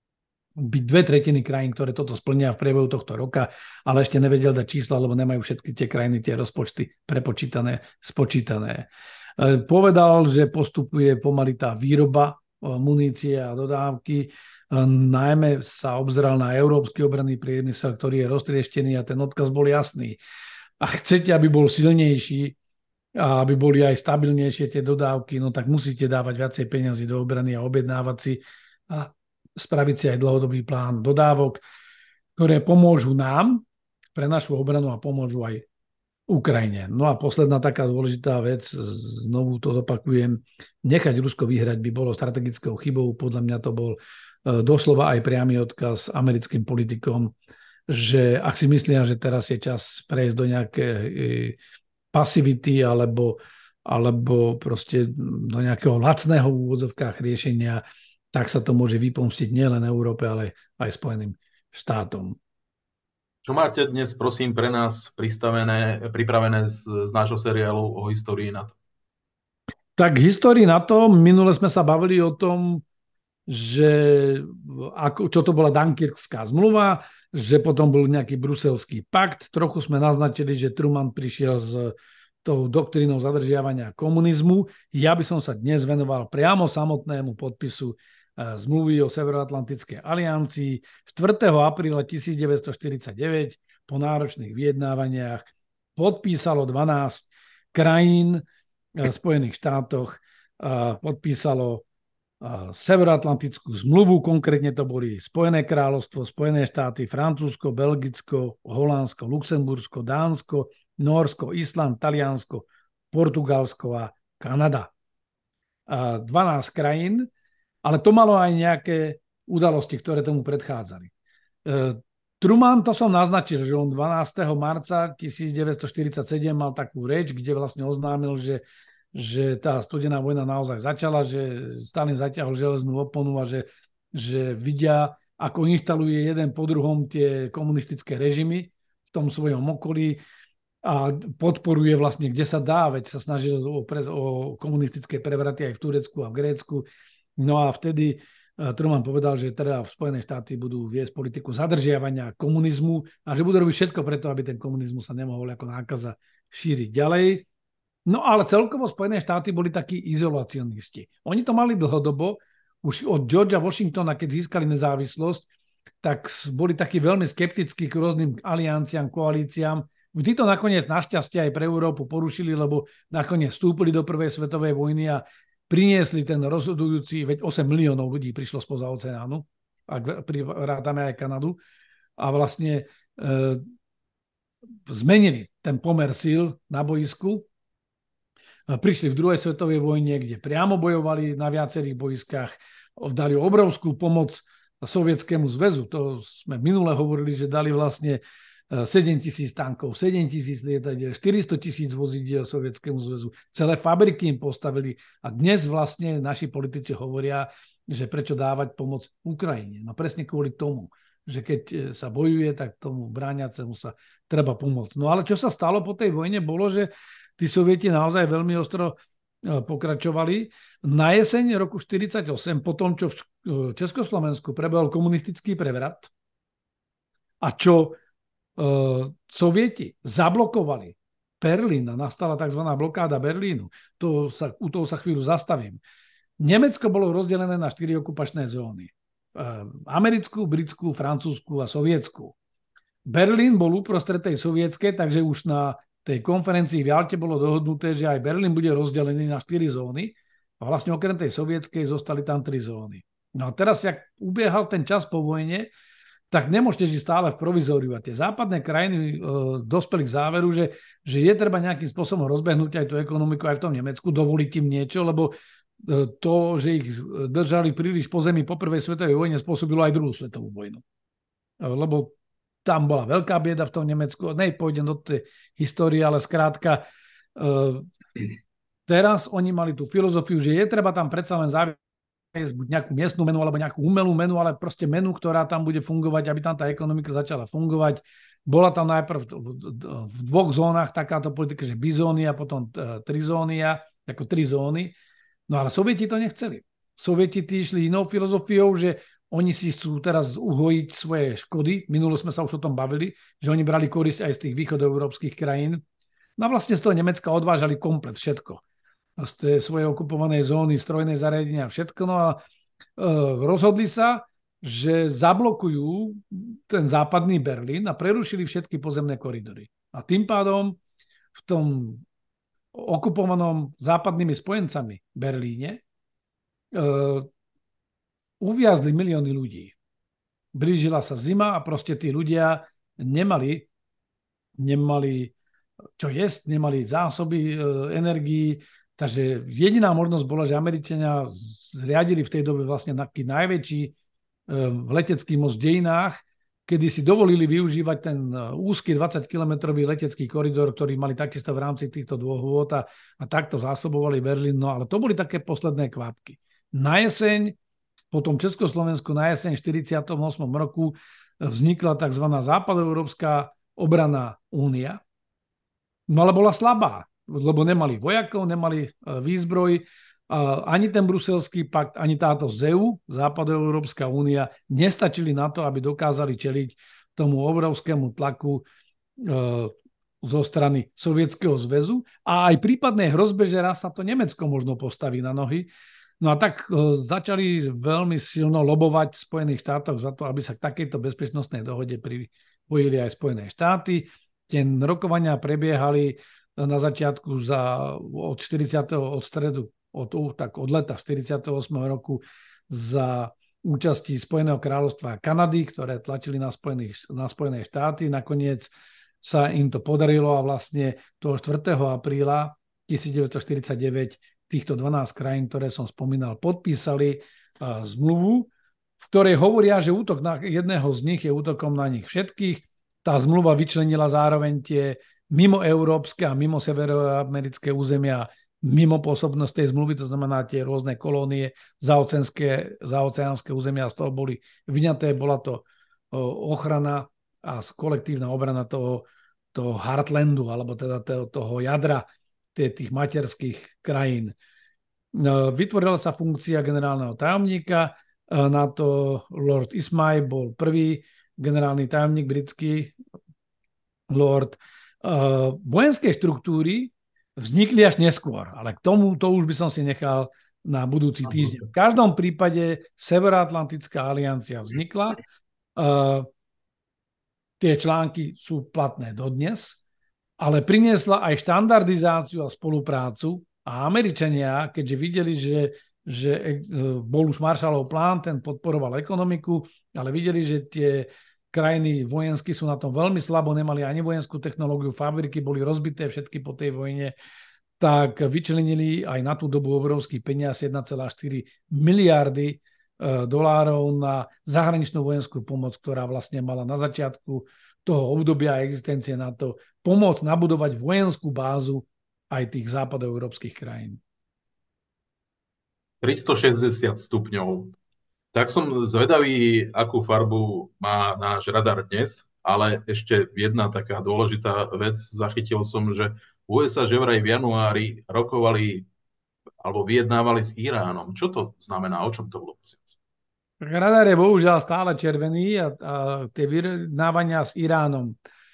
byť dve tretiny krajín, ktoré toto splnia v priebehu tohto roka, ale ešte nevedel dať čísla, lebo nemajú všetky tie krajiny, tie rozpočty prepočítané, spočítané. Povedal, že postupuje pomaly tá výroba munície a dodávky. Najmä sa obzeral na európsky obranný priemysel, ktorý je roztrieštený a ten odkaz bol jasný. A chcete, aby bol silnejší a aby boli aj stabilnejšie tie dodávky, no tak musíte dávať viacej peniazy do obrany a objednávať si a spraviť si aj dlhodobý plán dodávok, ktoré pomôžu nám pre našu obranu a pomôžu aj Ukrajine. No a posledná taká dôležitá vec, znovu to opakujem, nechať Rusko vyhrať by bolo strategickou chybou, podľa mňa to bol doslova aj priamy odkaz americkým politikom, že ak si myslia, že teraz je čas prejsť do nejakej pasivity alebo, alebo proste do nejakého lacného v úvodzovkách riešenia, tak sa to môže vypomstiť nielen Európe, ale aj Spojeným štátom. Čo máte dnes, prosím, pre nás pristavené, pripravené z, z nášho seriálu o histórii NATO? Tak histórii NATO, minule sme sa bavili o tom, že ako, čo to bola Dunkirkská zmluva, že potom bol nejaký bruselský pakt. Trochu sme naznačili, že Truman prišiel s tou doktrínou zadržiavania komunizmu. Ja by som sa dnes venoval priamo samotnému podpisu zmluvy o Severoatlantickej aliancii. štvrtého apríla tisícdeväťstoštyridsaťdeväť po náročných vyjednávaniach podpísalo dvanásť krajín v Spojených štátoch, podpísalo Severoatlantickú zmluvu, konkrétne to boli Spojené kráľovstvo, Spojené štáty, Francúzsko, Belgicko, Holandsko, Luxembursko, Dánsko, Nórsko, Island, Taliansko, Portugalsko a Kanada. dvanásť krajín, ale to malo aj nejaké udalosti, ktoré tomu predchádzali. Truman, to som naznačil, že on dvanásteho marca tisícdeväťstoštyridsaťsedem mal takú reč, kde vlastne oznámil, že že tá studená vojna naozaj začala, že Stalin zatiahol železnú oponu a že, že vidia, ako inštaluje jeden po druhom tie komunistické režimy v tom svojom okolí a podporuje vlastne, kde sa dá, veď sa snažil o, o komunistické prevraty aj v Turecku a v Grécku. No a vtedy Truman povedal, že teda v Spojené štáty budú viesť politiku zadržiavania komunizmu a že budú robiť všetko preto, aby ten komunizmus sa nemohol ako nákaza šíriť ďalej. No ale celkovo Spojené štáty boli takí izolacionisti. Oni to mali dlhodobo, už od Georgea Washingtona, keď získali nezávislosť, tak boli takí veľmi skeptickí k rôznym alianciám, koalíciám. Vždy to nakoniec našťastie aj pre Európu porušili, lebo nakoniec vstúpili do prvej svetovej vojny a priniesli ten rozhodujúci, veď osem miliónov ľudí prišlo spoza oceánu, ak rátame aj Kanadu, a vlastne e, zmenili ten pomer síl na boisku. Prišli v druhej svetovej vojne, kde priamo bojovali na viacerých boiskách, dali obrovskú pomoc Sovietskému zväzu. To sme minule hovorili, že dali vlastne sedem tisíc tankov, sedem tisíc lietadiel, štyristo tisíc vozidiel Sovietskému zväzu. Celé fabriky im postavili a dnes vlastne naši politici hovoria, že prečo dávať pomoc Ukrajine. No presne kvôli tomu, že keď sa bojuje, tak tomu bráňacemu sa treba pomôcť. No ale čo sa stalo po tej vojne, bolo, že tí Sovieti naozaj veľmi ostro pokračovali. Na jeseň roku štyridsaťosem, po tom, čo v Československu prebehol komunistický prevrat a čo Sovieti zablokovali Berlín a nastala tzv. Blokáda Berlínu, to sa, u toho sa chvíľu zastavím. Nemecko bolo rozdelené na štyri okupačné zóny. Americkú, britskú, francúzsku a sovietskú. Berlín bol uprostred tej sovietskej, takže už na tej konferencii v Jalte bolo dohodnuté, že aj Berlín bude rozdelený na štyri zóny a vlastne okrem tej sovietskej zostali tam tri zóny. No a teraz, jak ubiehal ten čas po vojne, tak nemôžete žiť stále v provizóriu. A tie západné krajiny e, dospeli k záveru, že, že je treba nejakým spôsobom rozbehnúť aj tú ekonomiku aj v tom Nemecku, dovoliť im niečo, lebo e, to, že ich držali príliš po zemi po prvej svetovej vojne, spôsobilo aj druhú svetovú vojnu. E, lebo tam bola veľká bieda v tom Nemecku. Nej, pôjdem do tej histórie, ale skrátka uh, teraz oni mali tú filozofiu, že je treba tam predsa len zaviesť buď nejakú miestnu menu alebo nejakú umelú menu, ale proste menu, ktorá tam bude fungovať, aby tam tá ekonomika začala fungovať. Bola tam najprv v, v, v dvoch zónach takáto politika, že bizónia, potom uh, trizónia, ako tri zóny. No ale Sovieti to nechceli. Sovieti tí išli inou filozofiou, že oni si chcú teraz uhojiť svoje škody. Minulo sme sa už o tom bavili, že oni brali korisť aj z tých východoeurópskych krajín. No a vlastne z toho Nemecka odvážali komplet všetko. Z tej svojej okupovanej zóny, strojné zariadenia, všetko. No a e, rozhodli sa, že zablokujú ten západný Berlín a prerušili všetky pozemné koridory. A tým pádom v tom okupovanom západnými spojencami Berlíne e, uviazli milióny ľudí. Blížila sa zima a proste tí ľudia nemali, nemali čo jesť, nemali zásoby e, energií, takže jediná možnosť bola, že Američania zriadili v tej dobe vlastne taký najväčší e, letecký most v dejinách, kedy si dovolili využívať ten úzky dvadsaťkilometrový letecký koridor, ktorý mali takisto v rámci týchto dôvod a, a takto zásobovali Berlín. No ale to boli také posledné kvapky. Na jeseň potom Československu na jeseň štyridsiatom ôsmom roku vznikla tzv. Západoeurópska obranná únia. No ale bola slabá, lebo nemali vojakov, nemali výzbroj, ani ten bruselský pakt, ani táto zé é ú, Západoeurópska únia, nestačili na to, aby dokázali čeliť tomu obrovskému tlaku zo strany Sovietskeho zväzu a aj prípadnej hrozbe, že raz sa to Nemecko možno postaví na nohy. No a tak e, začali veľmi silno lobovať v Spojených štátoch za to, aby sa k takejto bezpečnostnej dohode pripojili aj Spojené štáty. Tie rokovania prebiehali na začiatku za, od štyridsiateho od stredu, od, tak od leta štyridsiateho ôsmeho roku za účasti Spojeného kráľovstva a Kanady, ktoré tlačili na, Spojených, na Spojené štáty. Nakoniec sa im to podarilo a vlastne toho štvrtého apríla devätnásťstoštyridsaťdeväť týchto dvanásť krajín, ktoré som spomínal, podpísali uh, zmluvu, v ktorej hovoria, že útok na jedného z nich je útokom na nich všetkých. Tá zmluva vyčlenila zároveň tie mimo európske a mimo severoamerické územia, mimo pôsobnosť tej zmluvy, to znamená tie rôzne kolónie, zaoceánske, zaoceánske územia z toho boli vyňaté. Bola to uh, ochrana a kolektívna obrana toho, toho Heartlandu, alebo teda toho, toho jadra tých materských krajín. Vytvorila sa funkcia generálneho tajomníka, na to Lord Ismay bol prvý generálny tajomník, britský lord. Vojenské štruktúry vznikli až neskôr, ale k tomu to už by som si nechal na budúci týždeň. V každom prípade Severoatlantická aliancia vznikla. Uh, tie články sú platné dodnes, ale priniesla aj štandardizáciu a spoluprácu a Američania, keďže videli, že, že bol už Marshallov plán, ten podporoval ekonomiku, ale videli, že tie krajiny vojensky sú na tom veľmi slabo, nemali ani vojenskú technológiu, fabriky boli rozbité všetky po tej vojne, tak vyčlenili aj na tú dobu obrovský peniaz, jeden celá štyri miliardy dolárov na zahraničnú vojenskú pomoc, ktorá vlastne mala na začiatku toho obdobia existencie na to pomôcť nabudovať vojenskú bázu aj tých západoeurópskych krajín. tristošesťdesiat stupňov. Tak som zvedavý, akú farbu má náš radar dnes, ale ešte jedna taká dôležitá vec. Zachytil som, že ú es á že vraj v januári rokovali alebo vyjednávali s Iránom. Čo to znamená? O čom to bolo? Radar je bohužiaľ stále červený a, a tie vyjednávania s Iránom.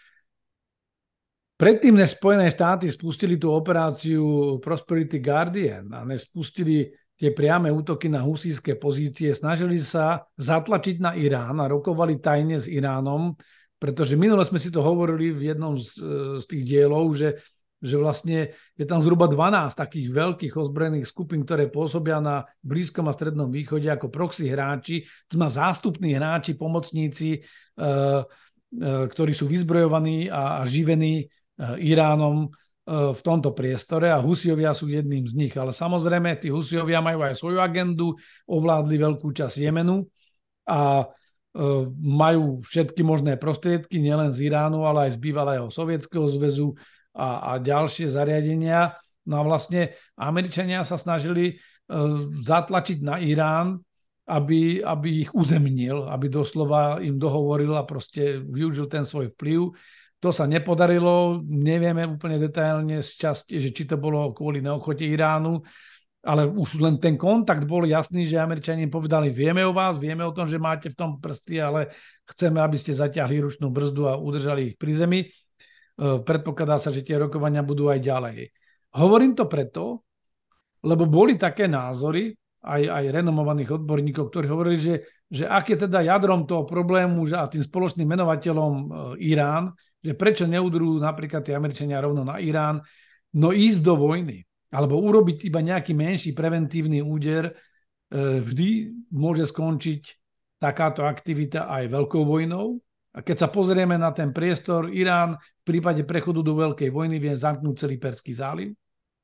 Predtým, než Spojené štáty spustili tú operáciu Prosperity Guardian a než spustili tie priame útoky na husítske pozície, snažili sa zatlačiť na Irán a rokovali tajne s Iránom, pretože minule sme si to hovorili v jednom z, z tých dielov, že že vlastne je tam zhruba dvanásť takých veľkých ozbrojených skupín, ktoré pôsobia na Blízkom a Strednom východe ako proxy hráči, to má zástupní hráči, pomocníci, e, e, ktorí sú vyzbrojovaní a, a živení e, Iránom e, v tomto priestore a Husijovia sú jedným z nich. Ale samozrejme, tí Husijovia majú aj svoju agendu, ovládli veľkú časť Jemenu a e, majú všetky možné prostriedky, nielen z Iránu, ale aj z bývalého Sovietskeho zväzu, A, a ďalšie zariadenia. No a vlastne Američania sa snažili uh, zatlačiť na Irán, aby, aby ich uzemnil, aby doslova im dohovoril a proste využil ten svoj vplyv. To sa nepodarilo, nevieme úplne detailne z časti, že či to bolo kvôli neochote Iránu, ale už len ten kontakt bol jasný, že Američania povedali, vieme o vás, vieme o tom, že máte v tom prsty, ale chceme, aby ste zaťahli ručnú brzdu a udržali ich pri zemi. Predpokladá sa, že tie rokovania budú aj ďalej. Hovorím to preto, lebo boli také názory aj, aj renomovaných odborníkov, ktorí hovorili, že, že ak je teda jadrom toho problému že a tým spoločným menovateľom Irán, že prečo neudrú napríklad tie Američania rovno na Irán, no ísť do vojny alebo urobiť iba nejaký menší preventívny úder, vždy môže skončiť takáto aktivita aj veľkou vojnou. A keď sa pozrieme na ten priestor, Irán v prípade prechodu do veľkej vojny vie zamknúť celý Perský záliv.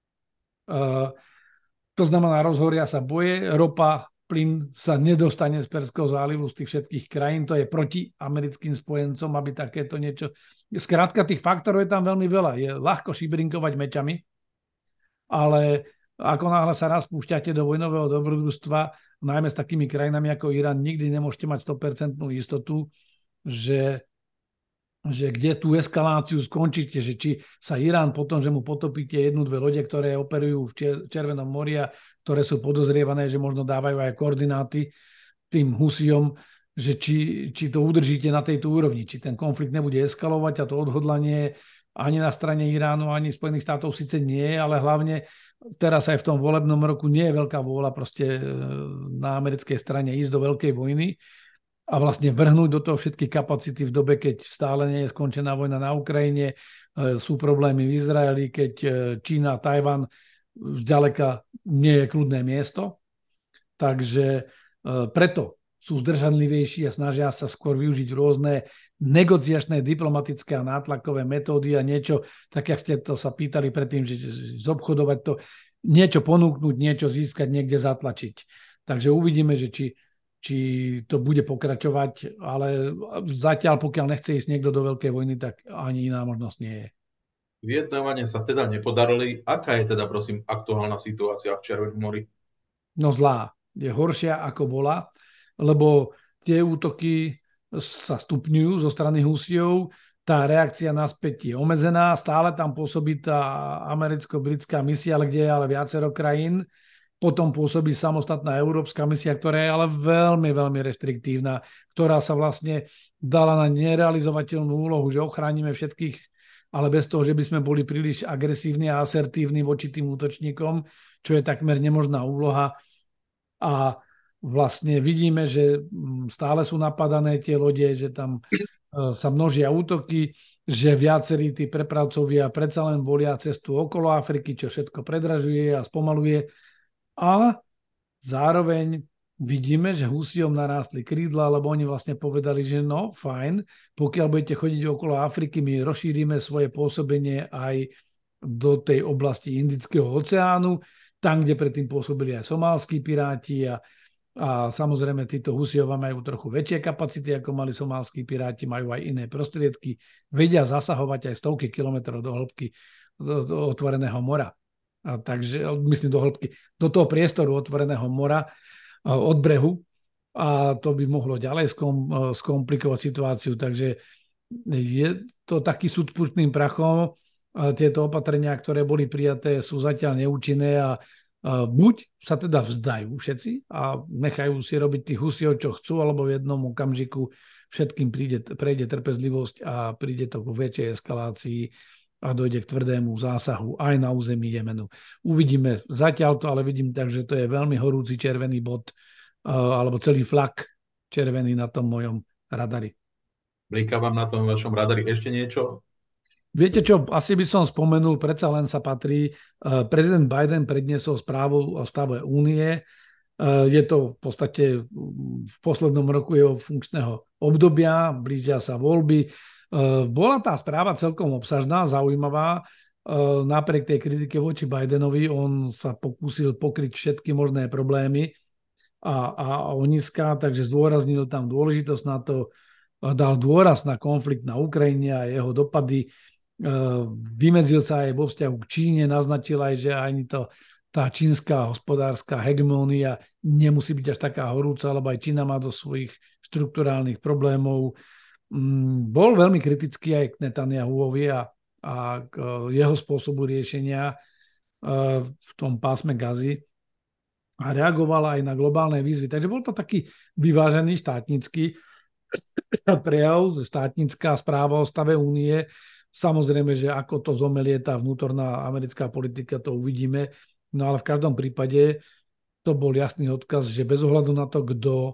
Uh, to znamená, rozhoria sa boje, ropa, plyn sa nedostane z Perského zálivu z tých všetkých krajín, to je proti americkým spojencom, aby takéto niečo... Skrátka, tých faktorov je tam veľmi veľa. Je ľahko šibrinkovať mečami, ale ako náhle sa raz púšťate do vojnového dobrodružstva, najmä s takými krajinami ako Irán, nikdy nemôžete mať sto percent istotu, Že, že kde tú eskaláciu skončíte, že či sa Irán potom, že mu potopíte jednu, dve lode, ktoré operujú v Červenom mori a ktoré sú podozrievané, že možno dávajú aj koordináty tým Husijom, že či, či to udržíte na tejto úrovni, či ten konflikt nebude eskalovať a to odhodlanie ani na strane Iránu, ani Spojených štátov síce nie, ale hlavne teraz aj v tom volebnom roku nie je veľká vôľa proste na americkej strane ísť do veľkej vojny a vlastne vrhnúť do toho všetky kapacity v dobe, keď stále nie je skončená vojna na Ukrajine, sú problémy v Izraeli, keď Čína, Tajvan zďaleka nie je kľudné miesto. Takže preto sú zdržanlivejší a snažia sa skôr využiť rôzne negociačné, diplomatické a nátlakové metódy a niečo, tak jak ste to sa pýtali predtým, že zobchodovať to, niečo ponúknuť, niečo získať, niekde zatlačiť. Takže uvidíme, že či či to bude pokračovať, ale zatiaľ, pokiaľ nechce ísť niekto do veľkej vojny, tak ani iná možnosť nie je. Vyjednávania sa teda nepodarili. Aká je teda, prosím, aktuálna situácia v Červenom mori? No zlá. Je horšia, ako bola, lebo tie útoky sa stupňujú zo strany Husijov, tá reakcia naspäť je obmedzená, stále tam pôsobí tá americko-britská misia, kde je ale viacero krajín. Potom pôsobí samostatná európska misia, ktorá je ale veľmi, veľmi reštriktívna, ktorá sa vlastne dala na nerealizovateľnú úlohu, že ochránime všetkých ale bez toho, že by sme boli príliš agresívni a asertívni voči tým útočníkom, čo je takmer nemožná úloha. A vlastne vidíme, že stále sú napadané tie lode, že tam sa množia útoky, že viacerí tí prepravcovia predsa len volia cestu okolo Afriky, čo všetko predražuje a spomaluje. A zároveň vidíme, že Husijom narástli krídla, lebo oni vlastne povedali, že no, fajn, pokiaľ budete chodiť okolo Afriky, my rozšírime svoje pôsobenie aj do tej oblasti Indického oceánu, tam, kde predtým pôsobili aj somálski piráti a, a samozrejme títo Husijovia majú trochu väčšie kapacity, ako mali somálski piráti, majú aj iné prostriedky, vedia zasahovať aj stovky kilometrov do hĺbky do, do otvoreného mora. A takže, myslím do hĺbky, do toho priestoru otvoreného mora od brehu a to by mohlo ďalej skom, skomplikovať situáciu, takže je to taký súd s puštným prachom. Tieto opatrenia, ktoré boli prijaté, sú zatiaľ neúčinné a buď sa teda vzdajú všetci a nechajú si robiť tých Husijov, čo chcú, alebo v jednom okamžiku všetkým príde, prejde trpezlivosť a príde to k väčšej eskalácii a dojde k tvrdému zásahu aj na území Jemenu. Uvidíme zatiaľ to, ale vidím tak, že to je veľmi horúci červený bod alebo celý flak červený na tom mojom radari. Bliká vám na tom vašom radari ešte niečo? Viete čo, asi by som spomenul, predsa len sa patrí, prezident Biden predniesol správu o stave únie. Je to v podstate v poslednom roku jeho funkčného obdobia, blížia sa voľby. Bola tá správa celkom obsažná, zaujímavá. Napriek tej kritike voči Bidenovi, on sa pokúsil pokryť všetky možné problémy a, a oniská, takže zdôraznil tam dôležitosť na to, dal dôraz na konflikt na Ukrajine a jeho dopady. Vymedzil sa aj vo vzťahu k Číne, naznačil aj, že ani to, tá čínska hospodárska hegemónia nemusí byť až taká horúca, lebo aj Čína má do svojich štrukturálnych problémov. Bol veľmi kritický aj k Netanyahuovi a, a k jeho spôsobu riešenia v tom pásme Gazy a reagoval aj na globálne výzvy. Takže bol to taký vyvážený štátnický prejav, štátnická správa o stave únie. Samozrejme, že ako to zomelie tá vnútorná americká politika, to uvidíme. No ale v každom prípade to bol jasný odkaz, že bez ohľadu na to, kto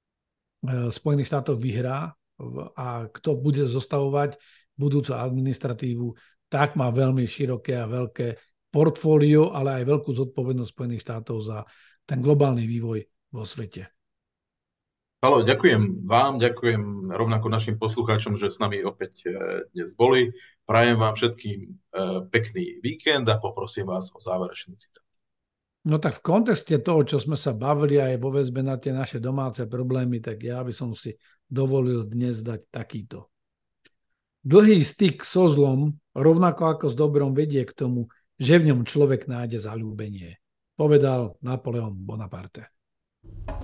v Spojených štátoch vyhrá a kto bude zostavovať budúcu administratívu, tak má veľmi široké a veľké portfólio, ale aj veľkú zodpovednosť Spojených štátov za ten globálny vývoj vo svete. Haló, ďakujem vám, ďakujem rovnako našim poslucháčom, že s nami opäť dnes boli. Prajem vám všetkým pekný víkend a poprosím vás o záverečný citát. No tak v kontexte toho, čo sme sa bavili aj vo väzbe na tie naše domáce problémy, tak ja by som si dovolil dnes dať takýto. Dlhý styk so zlom, rovnako ako s dobrom, vedie k tomu, že v ňom človek nájde zaľúbenie, povedal Napoleon Bonaparte.